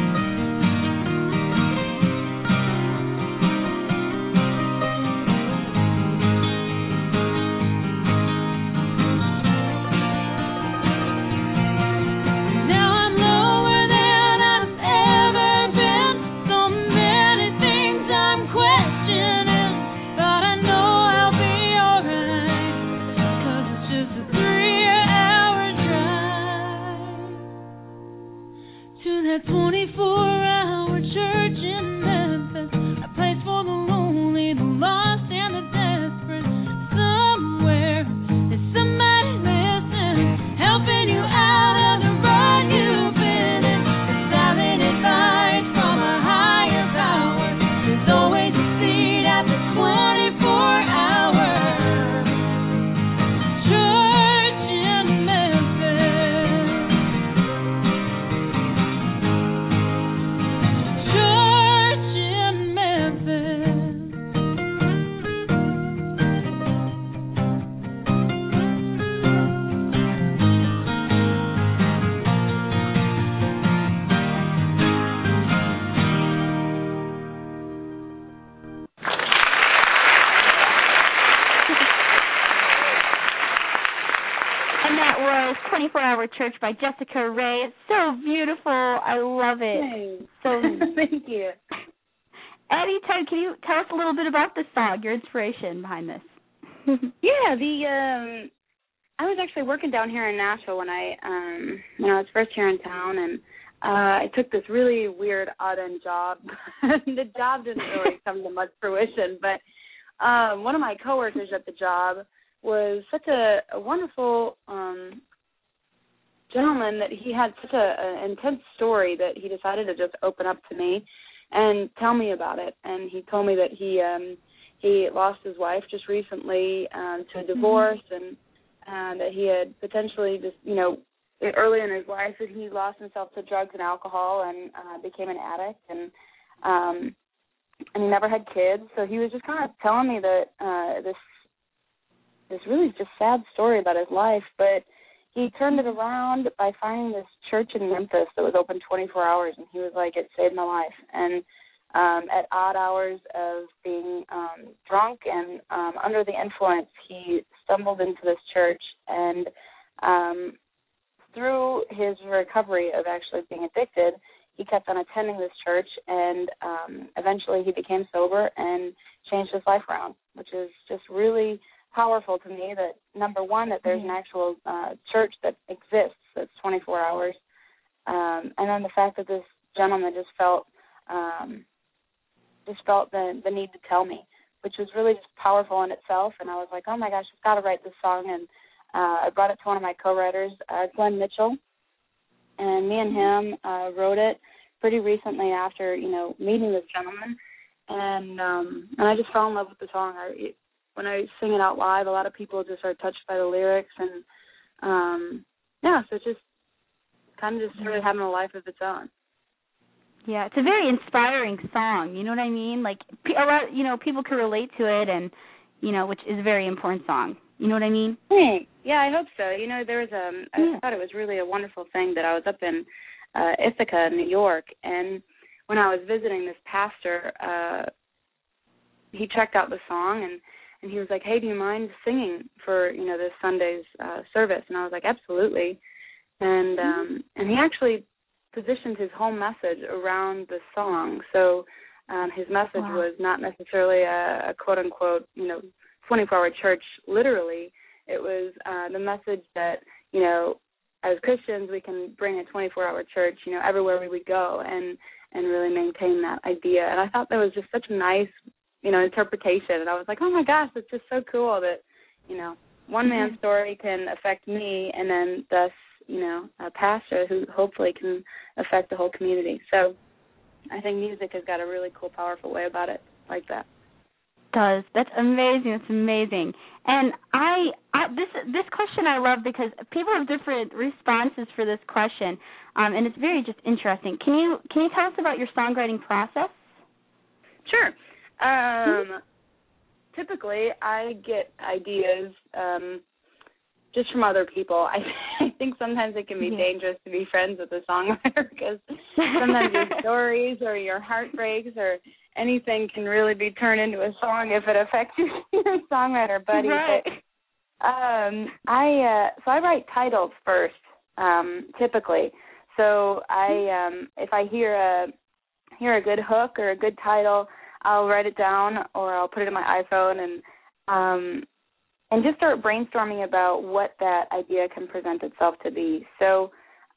Now I'm lower than I've ever been. So many things I'm questioning, but I know I'll be alright, 'cause it's just a 3-hour drive to that 24-hour church in Memphis, a place for the lonely, the lost, and the desperate. Somewhere there's somebody listening, helping you out of the rut you've been in. It's silent advice from a higher power. There's always a seat at the 24-hour church in Memphis. Church in Memphis.
And that was 24-Hour Church by Jessica Ray. It's so beautiful. I love it. So
Thank you.
Eddie, can you tell us a little bit about this song, your inspiration behind this?
Yeah, I was actually working down here in Nashville when I was first here in town, and I took this really weird odd-end job. The job didn't really come to much fruition, but one of my coworkers at the job was such a wonderful gentleman that he had such an intense story that he decided to just open up to me and tell me about it. And he told me that he lost his wife just recently to a divorce, and that he had potentially just, early in his life that he lost himself to drugs and alcohol and became an addict, and he never had kids. So he was just kind of telling me that this really just sad story about his life. But he turned it around by finding this church in Memphis that was open 24 hours, and he was like, it saved my life. And at odd hours of being drunk and under the influence, he stumbled into this church, and through his recovery of actually being addicted, he kept on attending this church, and eventually he became sober and changed his life around, which is just really powerful to me that, number one, that there's an actual church that exists that's 24 hours, and then the fact that this gentleman just felt the need to tell me, which was really just powerful in itself. And I was like, oh my gosh, I've got to write this song. And I brought it to one of my co-writers, Glenn Mitchell, and me and him wrote it pretty recently after, meeting this gentleman. And I just fell in love with the song. When I sing it out live, a lot of people just are touched by the lyrics, and so it's just kind of just started having a life of its own.
Yeah, it's a very inspiring song. You know what I mean? Like, a lot, people can relate to it, and which is a very important song. You know what I mean?
Yeah, I hope so. There was I thought it was really a wonderful thing that I was up in Ithaca, New York, and when I was visiting this pastor, he checked out the song, and he was like, hey, do you mind singing for, this Sunday's service? And I was like, absolutely. And he actually positioned his whole message around the song. So his message was not necessarily a quote-unquote, 24-hour church literally. It was the message that, as Christians, we can bring a 24-hour church, everywhere we would go and really maintain that idea. And I thought that was just such a nice, interpretation. And I was like, oh, my gosh, it's just so cool that, one man's story can affect me, and then thus, a pastor who hopefully can affect the whole community. So I think music has got a really cool, powerful way about it like that.
Does. That's amazing. It's amazing. And this question I love because people have different responses for this question, and it's very just interesting. Can you tell us about your songwriting process?
Sure. Typically, I get ideas just from other people. I think sometimes it can be dangerous to be friends with a songwriter because sometimes your stories or your heartbreaks or anything can really be turned into a song if it affects your songwriter buddy.
Right.
So I write titles first, typically. So if I hear a good hook or a good title, I'll write it down or I'll put it in my iPhone and just start brainstorming about what that idea can present itself to be. So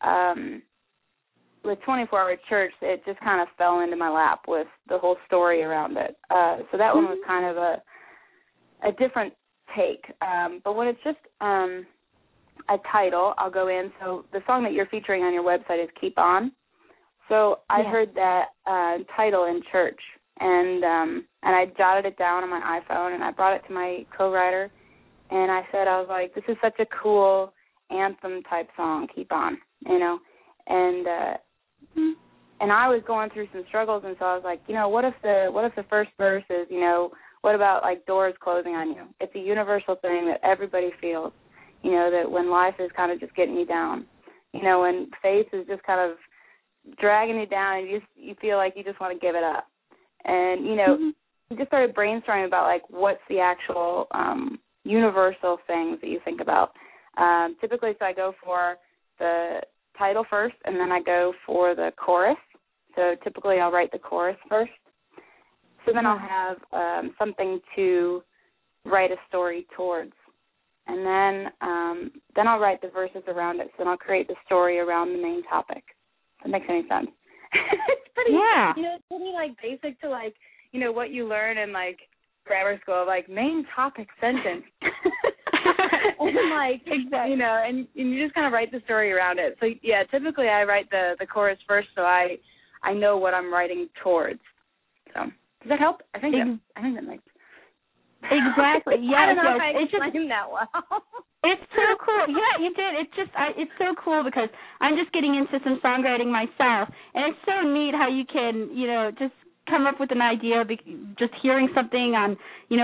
with 24-Hour Church, it just kind of fell into my lap with the whole story around it. So that one was kind of a different take. But when it's just a title, I'll go in. So the song that you're featuring on your website is Keep On. So I heard that title in church, and I jotted it down on my iPhone, and I brought it to my co-writer, and I was like, this is such a cool anthem-type song, Keep On, and I was going through some struggles, and so I was like, what if the first verse is, what about, like, doors closing on you? It's a universal thing that everybody feels, that when life is kind of just getting you down, when faith is just kind of dragging you down and you feel like you just want to give it up. And, we just started brainstorming about, like, what's the actual universal things that you think about. Typically, so I go for the title first, and then I go for the chorus. So typically I'll write the chorus first. So then I'll have something to write a story towards. And then I'll write the verses around it. So then I'll create the story around the main topic. If that makes any sense. It's pretty, it's pretty, like, basic to, like, what you learn in, like, grammar school, like, main topic sentence. And, like, exactly. And you just kind of write the story around it. So, yeah, typically I write the chorus first so I know what I'm writing towards. So, does that help? I think that makes
Exactly. Yes,
I don't know if I explained that well.
It's so cool. Yeah, you did. It's so cool because I'm just getting into some songwriting myself, and it's so neat how you can, just come up with an idea, just hearing something on,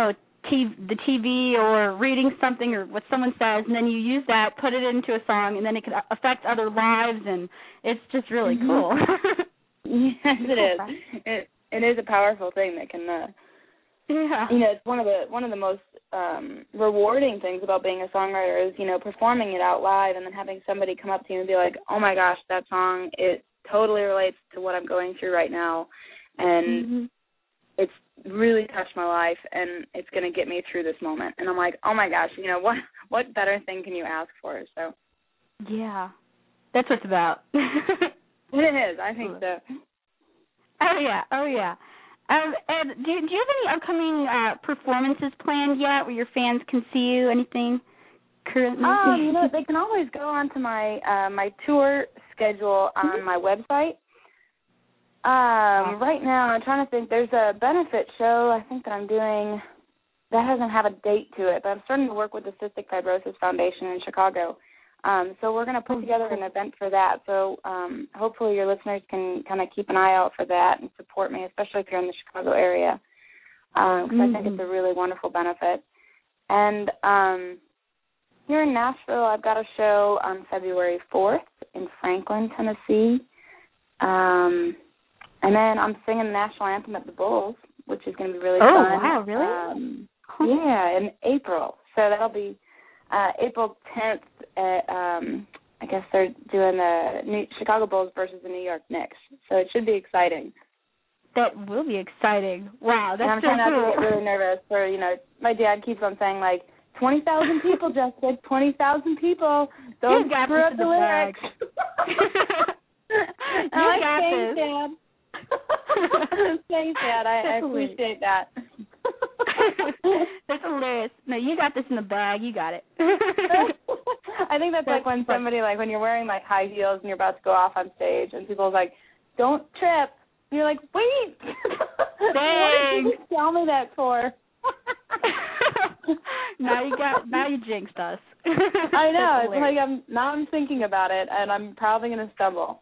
the TV or reading something or what someone says, and then you use that, put it into a song, and then it can affect other lives, and it's just really cool.
Yes, it is. It is a powerful thing that can. It's one of the most rewarding things about being a songwriter is performing it out live and then having somebody come up to you and be like, oh my gosh, that song, it totally relates to what I'm going through right now, and it's really touched my life, and it's going to get me through this moment. And I'm like, oh my gosh, what better thing can you ask for? So
yeah, that's what it's about.
It is, I think so.
Oh yeah. And do you have any upcoming performances planned yet where your fans can see you? Anything currently?
They can always go onto my my tour schedule on my website. Right now, I'm trying to think. There's a benefit show I think that I'm doing that doesn't have a date to it, but I'm starting to work with the Cystic Fibrosis Foundation in Chicago. So we're going to put together an event for that. So hopefully your listeners can kind of keep an eye out for that and support me, especially if you're in the Chicago area, because I think it's a really wonderful benefit. And here in Nashville, I've got a show on February 4th in Franklin, Tennessee. And then I'm singing the national anthem at the Bulls, which is going to be really fun.
Oh, wow, really?
Yeah, in April. So that'll be April 10th. I guess they're doing the Chicago Bulls versus the New York Knicks. So it should be exciting.
That will be exciting. Wow, that's
I'm
so
trying not
cool.
to get really nervous. For my dad keeps on saying 20,000 people, Jessica, 20,000 people. Don't screw up the lyrics.
You got this.
Dad. Thanks, Dad. I appreciate that.
That's hilarious. No, you got this in the bag. You got it.
I think that's like when somebody, when you're wearing high heels and you're about to go off on stage and people's like, don't trip. And you're like, wait. What did you tell me that for?
Now you jinxed us.
I know. It's like I'm thinking about it and I'm probably going to stumble.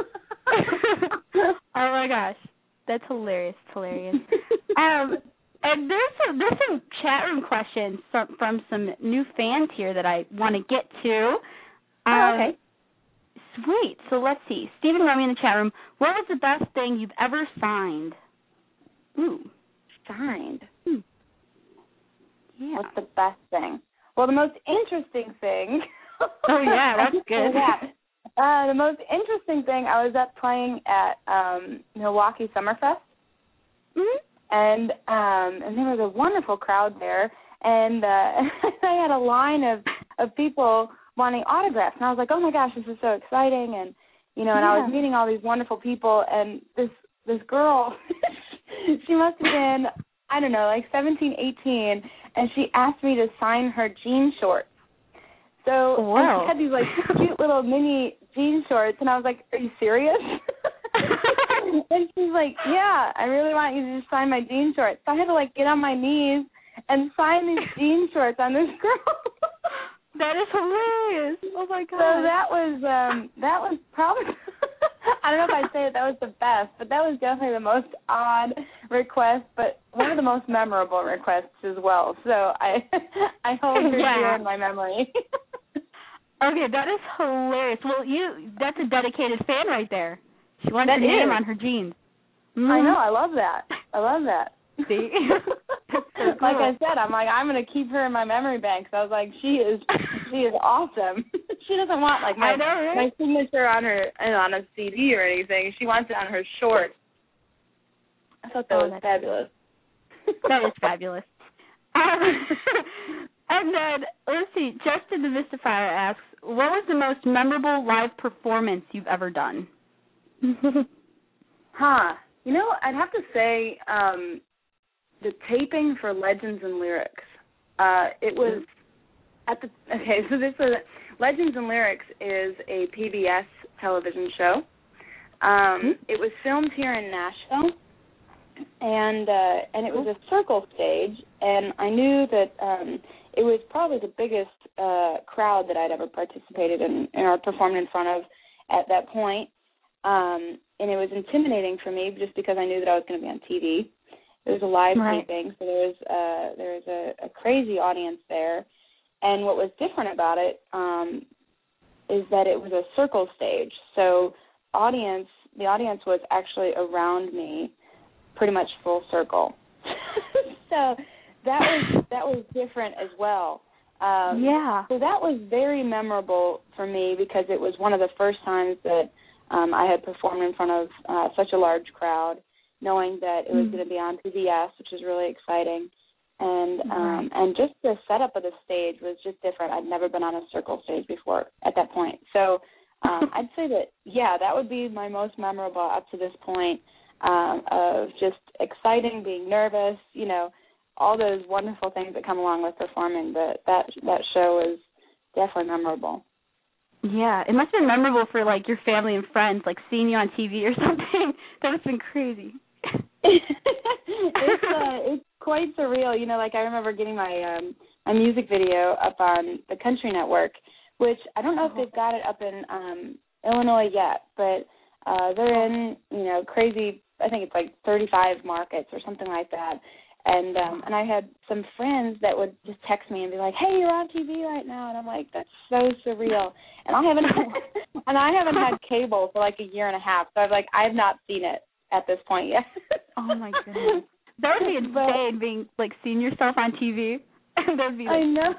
Oh my gosh, that's hilarious! And there's some chat room questions from some new fans here that I want to get to.
Okay.
Sweet. So let's see. Stephen wrote me in the chat room. What was the best thing you've ever signed? Ooh,
signed.
Yeah.
What's the best thing? Well, the most interesting thing.
Oh yeah, that's good.
The most interesting thing, I was up playing at Milwaukee Summerfest, and there was a wonderful crowd there, and I had a line of people wanting autographs, and I was like, oh my gosh, this is so exciting, and and I was meeting all these wonderful people, and this girl, she must have been, I don't know, 17, 18, and she asked me to sign her jean shorts. So and she had these cute little mini jean shorts, and I was like, "Are you serious?" And she's like, "Yeah, I really want you to just sign my jean shorts." So I had to get on my knees and sign these jean shorts on this girl.
That is hilarious! Oh my god!
So that was probably I don't know if I'd say that was the best, but that was definitely the most odd request, but one of the most memorable requests as well. So I hold her dear in my memory.
Okay, that is hilarious. Well, that's a dedicated fan right there. She wants her name on her jeans.
I know, I love that.
See?
So cool. Like I said, I'm going to keep her in my memory bank. So I was like, she is awesome. She doesn't want my signature on her on a CD or anything. She wants it on her shorts. I thought that was fabulous.
That is fabulous. And then, let's see, Justin the Mystifier asks, what was the most memorable live performance you've ever done?
I'd have to say the taping for Legends and Lyrics. It was so this was, Legends and Lyrics is a PBS television show. It was filmed here in Nashville, and it was a circle stage, and I knew that it was probably the biggest crowd that I'd ever participated in or performed in front of at that point. And it was intimidating for me just because I knew that I was going to be on TV. There's a live
Right.
taping, so there's a crazy audience there. And what was different about it is that it was a circle stage. So the audience was actually around me, pretty much full circle. So that was different as well.
Yeah.
So that was very memorable for me because it was one of the first times that I had performed in front of such a large crowd, knowing that it was going to be on PBS, which was really exciting. And just the setup of the stage was just different. I'd never been on a circle stage before at that point. So I'd say that would be my most memorable up to this point, of just exciting, being nervous, all those wonderful things that come along with performing. But that show was definitely memorable.
Yeah, it must have been memorable for, like, your family and friends, like, seeing you on TV or something. That must have been crazy.
It's quite surreal. Like, I remember getting my music video up on the Country Network, which I don't know if they've got it up in Illinois yet, but they're in, crazy, I think it's like 35 markets or something like that. And I had some friends that would just text me and be like, "Hey, you're on TV right now," and I'm like, "That's so surreal." And I haven't had cable for like a year and a half, so I've not seen it at this point yet.
Oh my goodness, that would be insane, being like seeing yourself on TV. That'd be. Like,
I know.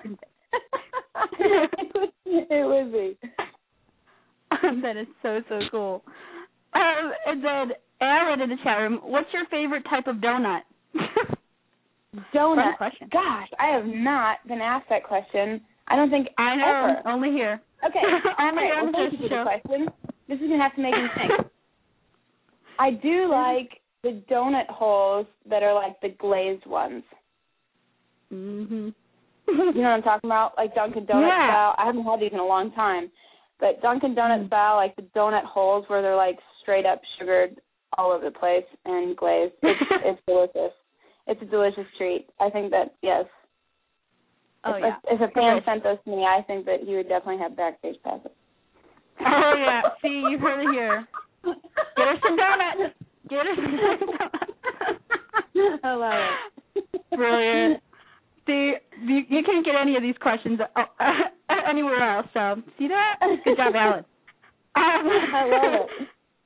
It would be.
That is so cool. And then Aaron in the chat room, what's your favorite type of donut?
Donut.
Question.
Gosh, I have not been asked that question. I don't think
I know.
ever.
Only here.
Okay.
Only
right,
on
thank
this
you for
show.
the question. This is gonna have to make me think. I do like the donut holes that are like the glazed ones.
Mhm.
You know what I'm talking about? Like Dunkin' Donuts style. I haven't had these in a long time, but Dunkin' Donuts style, like the donut holes where they're like straight up sugared all over the place and glazed. It's delicious. It's a delicious treat. I think that, yes.
Oh,
if a fan sent those to me, I think that he would definitely have backstage passes.
Oh, yeah. See, you heard it here. Get her some donuts. Get her some donuts.
I love it.
Brilliant. See, you can't get any of these questions anywhere else, so see that? Good job, Alan.
I love it.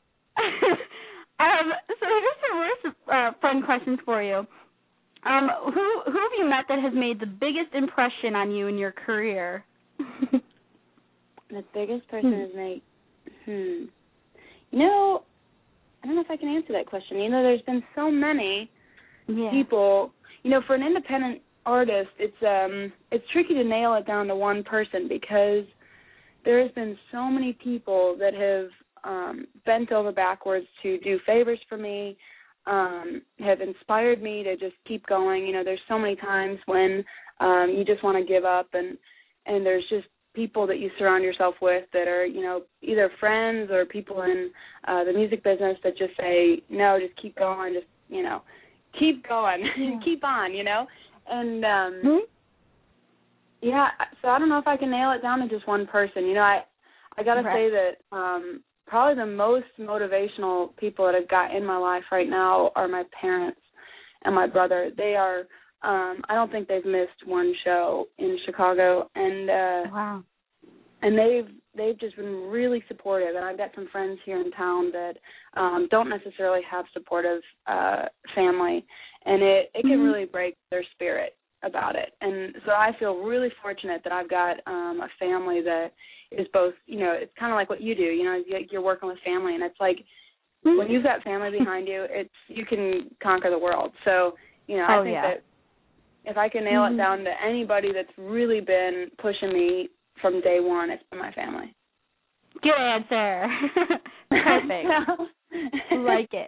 So here's some fun questions for you. Who have you met that has made the biggest impression on you in your career?
The biggest person has made, I don't know if I can answer that question. There's been so many people. For an independent artist, it's tricky to nail it down to one person because there has been so many people that have bent over backwards to do favors for me, have inspired me to just keep going. There's so many times when you just want to give up, and there's just people that you surround yourself with that are, either friends or people in the music business that just say, no, just keep going, just, keep going, keep on, And, so I don't know if I can nail it down to just one person. I got to say that probably the most motivational people that I've got in my life right now are my parents and my brother. They are, I don't think they've missed one show in Chicago, and
wow.
And they've just been really supportive. And I've got some friends here in town that don't necessarily have supportive family, and it can really break their spirit about it. And so I feel really fortunate that I've got a family that is both, it's kind of like what you do, you're working with family, and it's like when you've got family behind you, you can conquer the world. So, I think that if I can nail it down to anybody that's really been pushing me from day one, it's been my family.
Good answer. Perfect. Like it.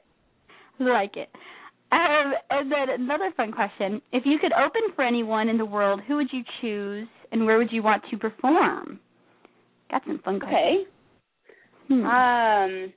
And then another fun question. If you could open for anyone in the world, who would you choose and where would you want to perform? Got some fun questions.
Okay.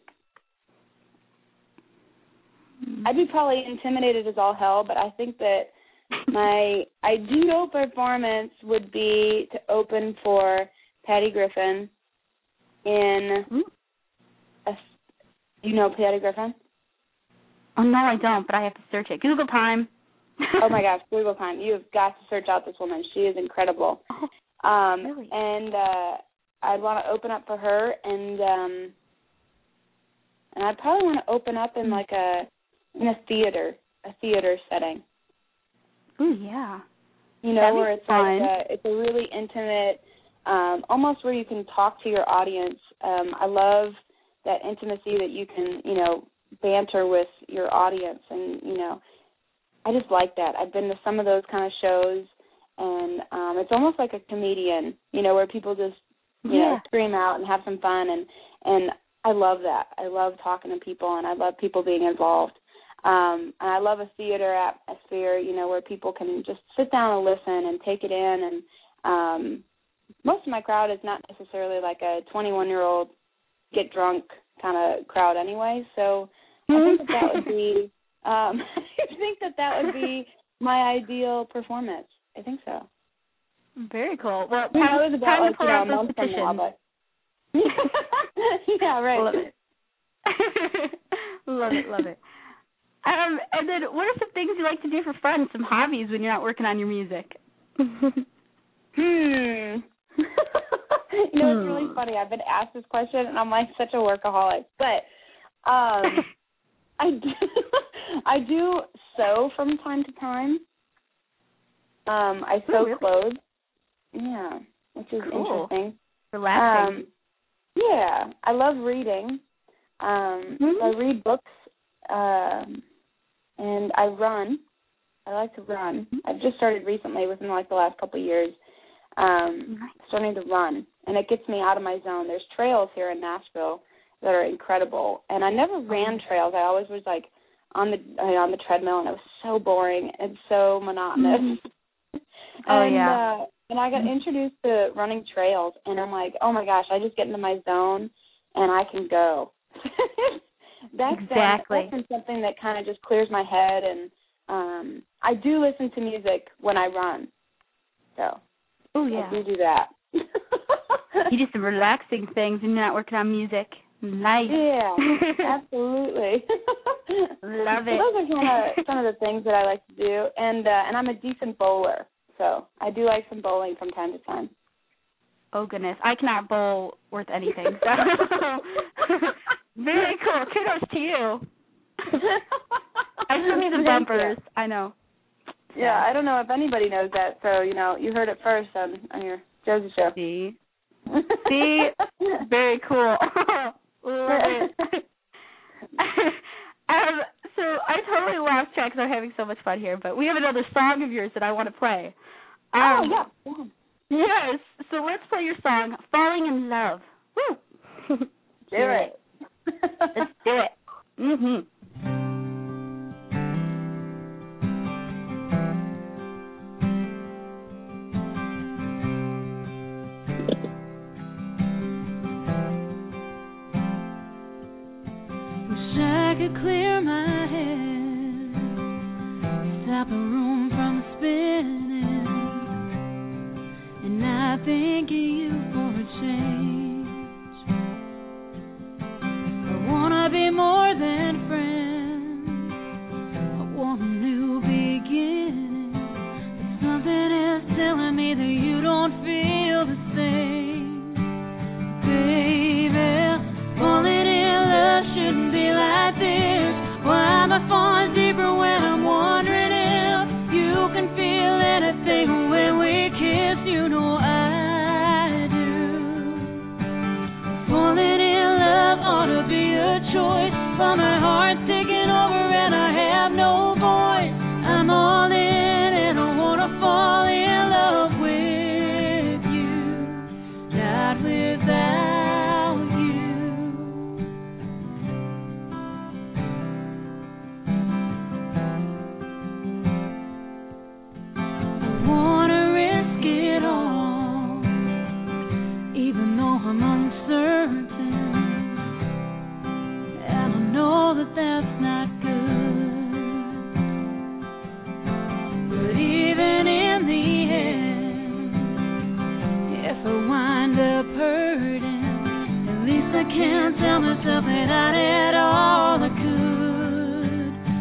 I'd be probably intimidated as all hell, but I think that my ideal performance would be to open for Patty Griffin in, Patty Griffin?
Oh, no, I don't, but I have to search it. Google time.
Oh, my gosh, Google time. You have got to search out this woman. She is incredible.
Really?
And I'd want to open up for her, and I'd probably want to open up in like a theater setting.
Ooh, yeah.
You know, where it's
fun.
like it's a really intimate, almost where you can talk to your audience. I love that intimacy that you can, you know, banter with your audience, and you know, I just like that. I've been to some of those kind of shows, and it's almost like a comedian, you know, where people just, you know, scream out and have some fun, and I love that. I love talking to people, and I love people being involved. And I love a theater atmosphere, you know, where people can just sit down and listen and take it in. And most of my crowd is not necessarily like a 21-year-old get drunk kind of crowd anyway. So I think that would be I think that would be my ideal performance. I think so.
Very cool. Well,
time to
pull out those petitions.
Yeah, right.
Love it. Love it. And then what are some things you like to do for fun, some hobbies when you're not working on your music?
You know, it's really funny. I've been asked this question, and I'm like such a workaholic. But I do sew from time to time. I sew clothes. Yeah, which is interesting.
Relaxing.
Yeah, I love reading. I read books, and I run. I like to run. I've just started recently, within like the last couple of years, starting to run, and it gets me out of my zone. There's trails here in Nashville that are incredible, and I never ran trails. I always was like on the treadmill, and it was so boring and so monotonous. And I got introduced to running trails, and I'm like, oh my gosh, I just get into my zone, and I can go. That's been something that kind of just clears my head, and I do listen to music when I run. So I do that.
You do some relaxing things and you're not working on music. Nice.
Yeah, absolutely.
Love it.
So those are some of the things that I like to do, and I'm a decent bowler, so I do like some bowling from time to time.
Oh goodness, I cannot bowl worth anything. So. Very cool. Kudos to you. I still need the bumpers. I know.
Yeah, I don't know if anybody knows that, so you know, you heard it first on your Josie show.
See, very cool. Love it. So I totally lost track because I'm having so much fun here, but we have another song of yours that I want to play.
Yeah.
Yes. So let's play your song, "Falling in Love." Woo.
Do it.
Let's do it. Mhm.
Wish I could clear my head, stop the room from spinning, and not think of you for a change. I wanna be more than friends, I want a new beginning, but something is telling me that you don't feel the same. Baby, falling in love shouldn't be like this. Why am I falling deeper when I'm wondering if you can feel anything when we kiss? You know I do. Falling in love ought to be a choice, but my heart's taking over and I have no voice. I'm all in and I wanna fall in love with you, not without you. I wanna risk it all, even though I'm uncertain, and I know that that's not good. But even in the end, if I wind up hurting, at least I can tell myself that I did all I could.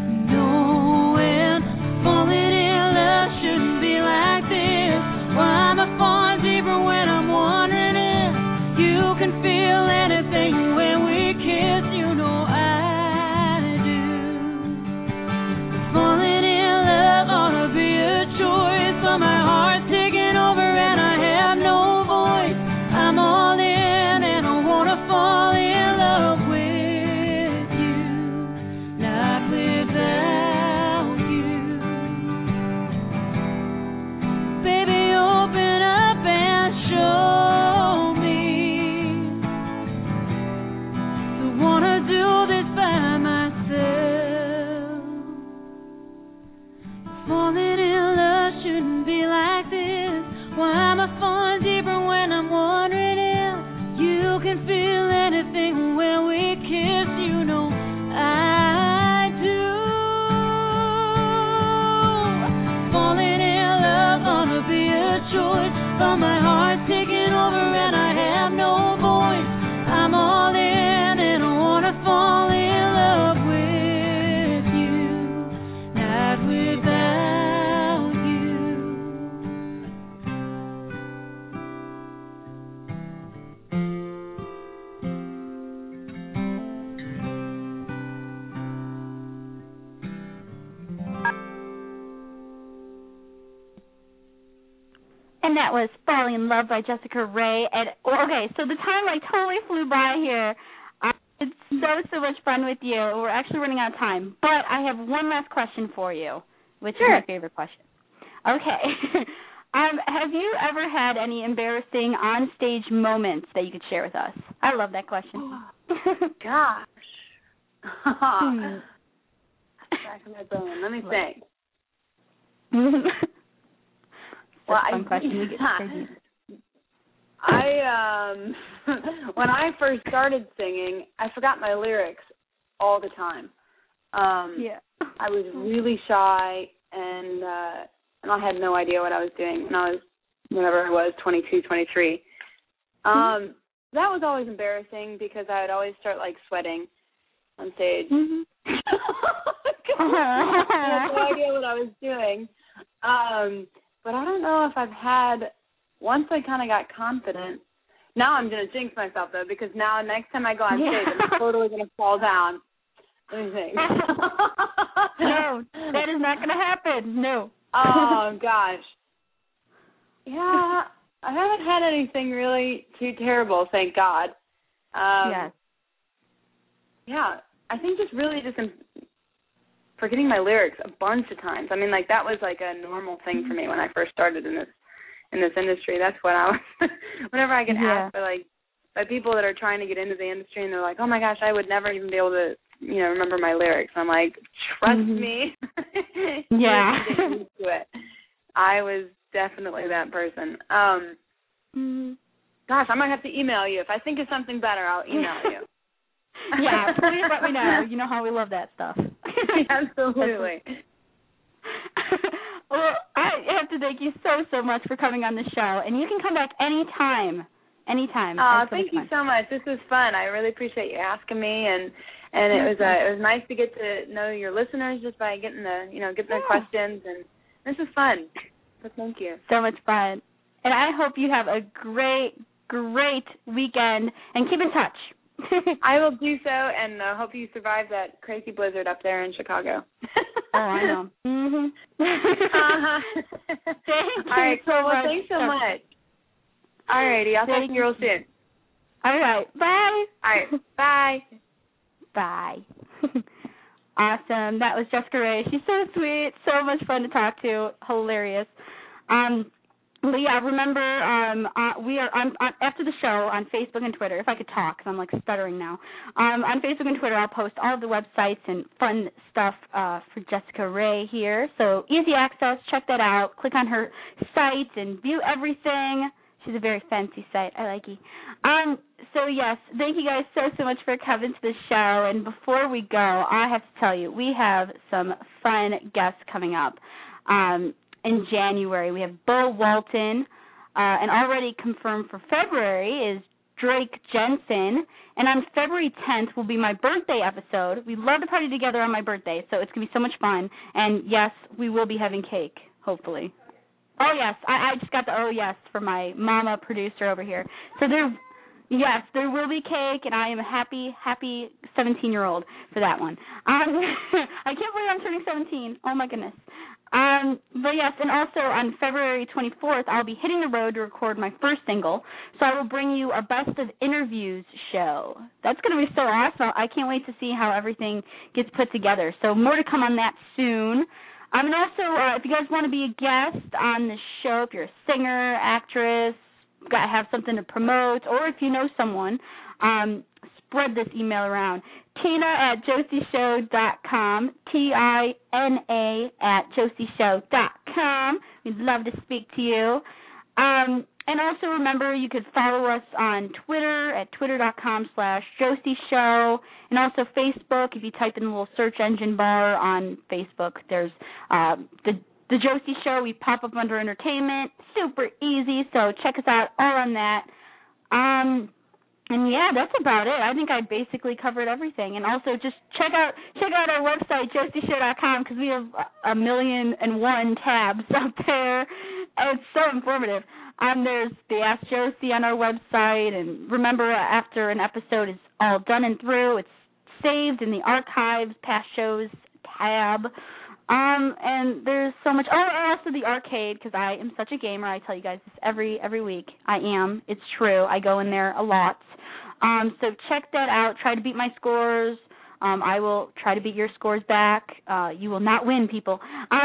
Falling in love shouldn't be like this. Why am I falling deeper when I'm wondering if you can feel anything when we kiss? You know I do. Falling in love ought to be a choice, but my heart's taking over and I have no voice. I'm all in and I want to fall in love with you, not without you. Baby, open up and show me. Don't wanna do this by myself. Falling in love shouldn't be like this. Why am I falling deeper when I'm wondering if you can feel anything when we kiss? You know I do. Falling in love ought to be a choice, but my heart's taking over and I have no voice. I'm all in and I wanna fall in love with you, not without you.
And that was Falling in Love by Jessica Rae. And okay, so the time like totally flew by here. It's so much fun with you. We're actually running out of time. But I have one last question for you, which is my favorite question. Okay. Have you ever had any embarrassing on-stage moments that you could share with us? I love that question.
Gosh. Back in my brain. Let me think. Well,
fun question. You get crazy.
When I first started singing, I forgot my lyrics all the time. I was really shy, and I had no idea what I was doing when I was, whenever I was 22, 23. That was always embarrassing because I would always start like sweating on stage. I had no idea what I was doing. But I don't know if I've had, once I kind of got confident, now I'm going to jinx myself, though, because now next time I go on stage, I'm totally going to fall down. Let me think.
No, that is not going to happen. No.
Oh, gosh. Yeah, I haven't had anything really too terrible, thank God.
Yes.
Yeah, I think just forgetting my lyrics a bunch of times. I mean, like, that was like a normal thing for me when I first started in this industry. That's what I was, whenever I get asked by people that are trying to get into the industry and they're like, oh my gosh, I would never even be able to, remember my lyrics. I'm like, trust me.
Yeah.
Get used to it. I was definitely that person. Gosh, I might have to email you. If I think of something better, I'll email you.
Yeah, please let me know. You know how we love that stuff.
Absolutely.
Well, I have to thank you so much for coming on the show, and you can come back anytime.
Thank you so much. This was fun. I really appreciate you asking me, and it was nice to get to know your listeners just by getting their questions, and this is fun. So thank you.
So much fun, and I hope you have a great weekend, and keep in touch.
I will do so, and hope you survive that crazy blizzard up there in Chicago.
Oh, I know.
All right, cool. Well, thanks so much. All righty, I'll talk to you real soon.
All right, bye.
All right, bye.
Bye. Awesome. That was Jessica Rae. She's so sweet, so much fun to talk to, hilarious. Leah, remember, we are on after the show on Facebook and Twitter. If I could talk, because I'm like stuttering now. On Facebook and Twitter, I'll post all of the websites and fun stuff for Jessica Rae here. So easy access. Check that out. Click on her site and view everything. She's a very fancy site. I like it. So yes, thank you guys so much for coming to the show. And before we go, I have to tell you, we have some fun guests coming up. In January, we have Bill Walton, and already confirmed for February is Drake Jensen. And on February 10th will be my birthday episode. We love to party together on my birthday, so it's going to be so much fun. And, yes, we will be having cake, hopefully. Oh, yes, I just got the oh, yes from my mama producer over here. So there will be cake, and I am a happy 17-year-old for that one. I can't believe I'm turning 17. Oh, my goodness. But yes, and also on February 24th, I'll be hitting the road to record my first single. So I will bring you a best of interviews show. That's going to be so awesome. I can't wait to see how everything gets put together. So more to come on that soon. And also, if you guys want to be a guest on the show, if you're a singer, actress, got to have something to promote, or if you know someone, spread this email around. Tina@josieshow.com, TINA@josieshow.com. We'd love to speak to you. And also remember, you could follow us on Twitter at twitter.com/josieshow, and also Facebook. If you type in the little search engine bar on Facebook, there's the Josie Show. We pop up under entertainment. Super easy, so check us out all on that. And yeah, that's about it. I think I basically covered everything. And also just check out our website, josieshow.com, because we have 1,000,001 tabs up there. It's so informative. There's the Ask Josie on our website, and remember, after an episode is all done and through, it's saved in the archives, past shows tab. And there's so much. Oh, and also the arcade, because I am such a gamer. I tell you guys this every week. I am. It's true. I go in there a lot. So check that out. Try to beat my scores. I will try to beat your scores back. You will not win, people.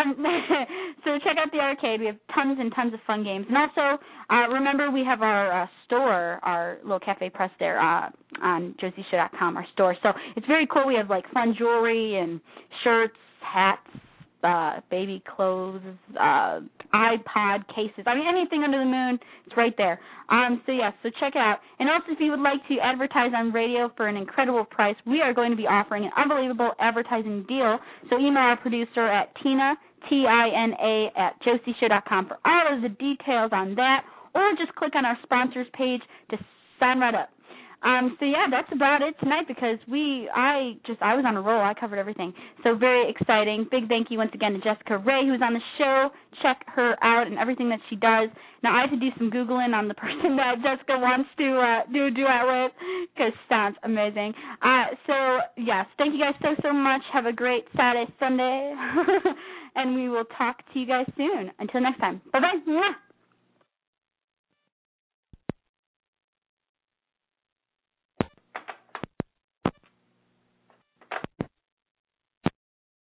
So check out the arcade. We have tons and tons of fun games. And also, remember, we have our store, our little cafe press there on josieshow.com, our store. So it's very cool. We have, like, fun jewelry and shirts, hats, baby clothes, iPod cases. I mean, anything under the moon, it's right there. So check it out. And also, if you would like to advertise on radio for an incredible price, we are going to be offering an unbelievable advertising deal. So email our producer at Tina, TINA@josieshow.com for all of the details on that, or just click on our sponsors page to sign right up. So yeah, that's about it tonight, because I was on a roll. I covered everything. So very exciting. Big thank you once again to Jessica Ray, who's on the show. Check her out and everything that she does. Now, I have to do some Googling on the person that Jessica wants to do a duet with, because it sounds amazing. So yes, thank you guys so much. Have a great Saturday, Sunday, and we will talk to you guys soon. Until next time. Bye-bye.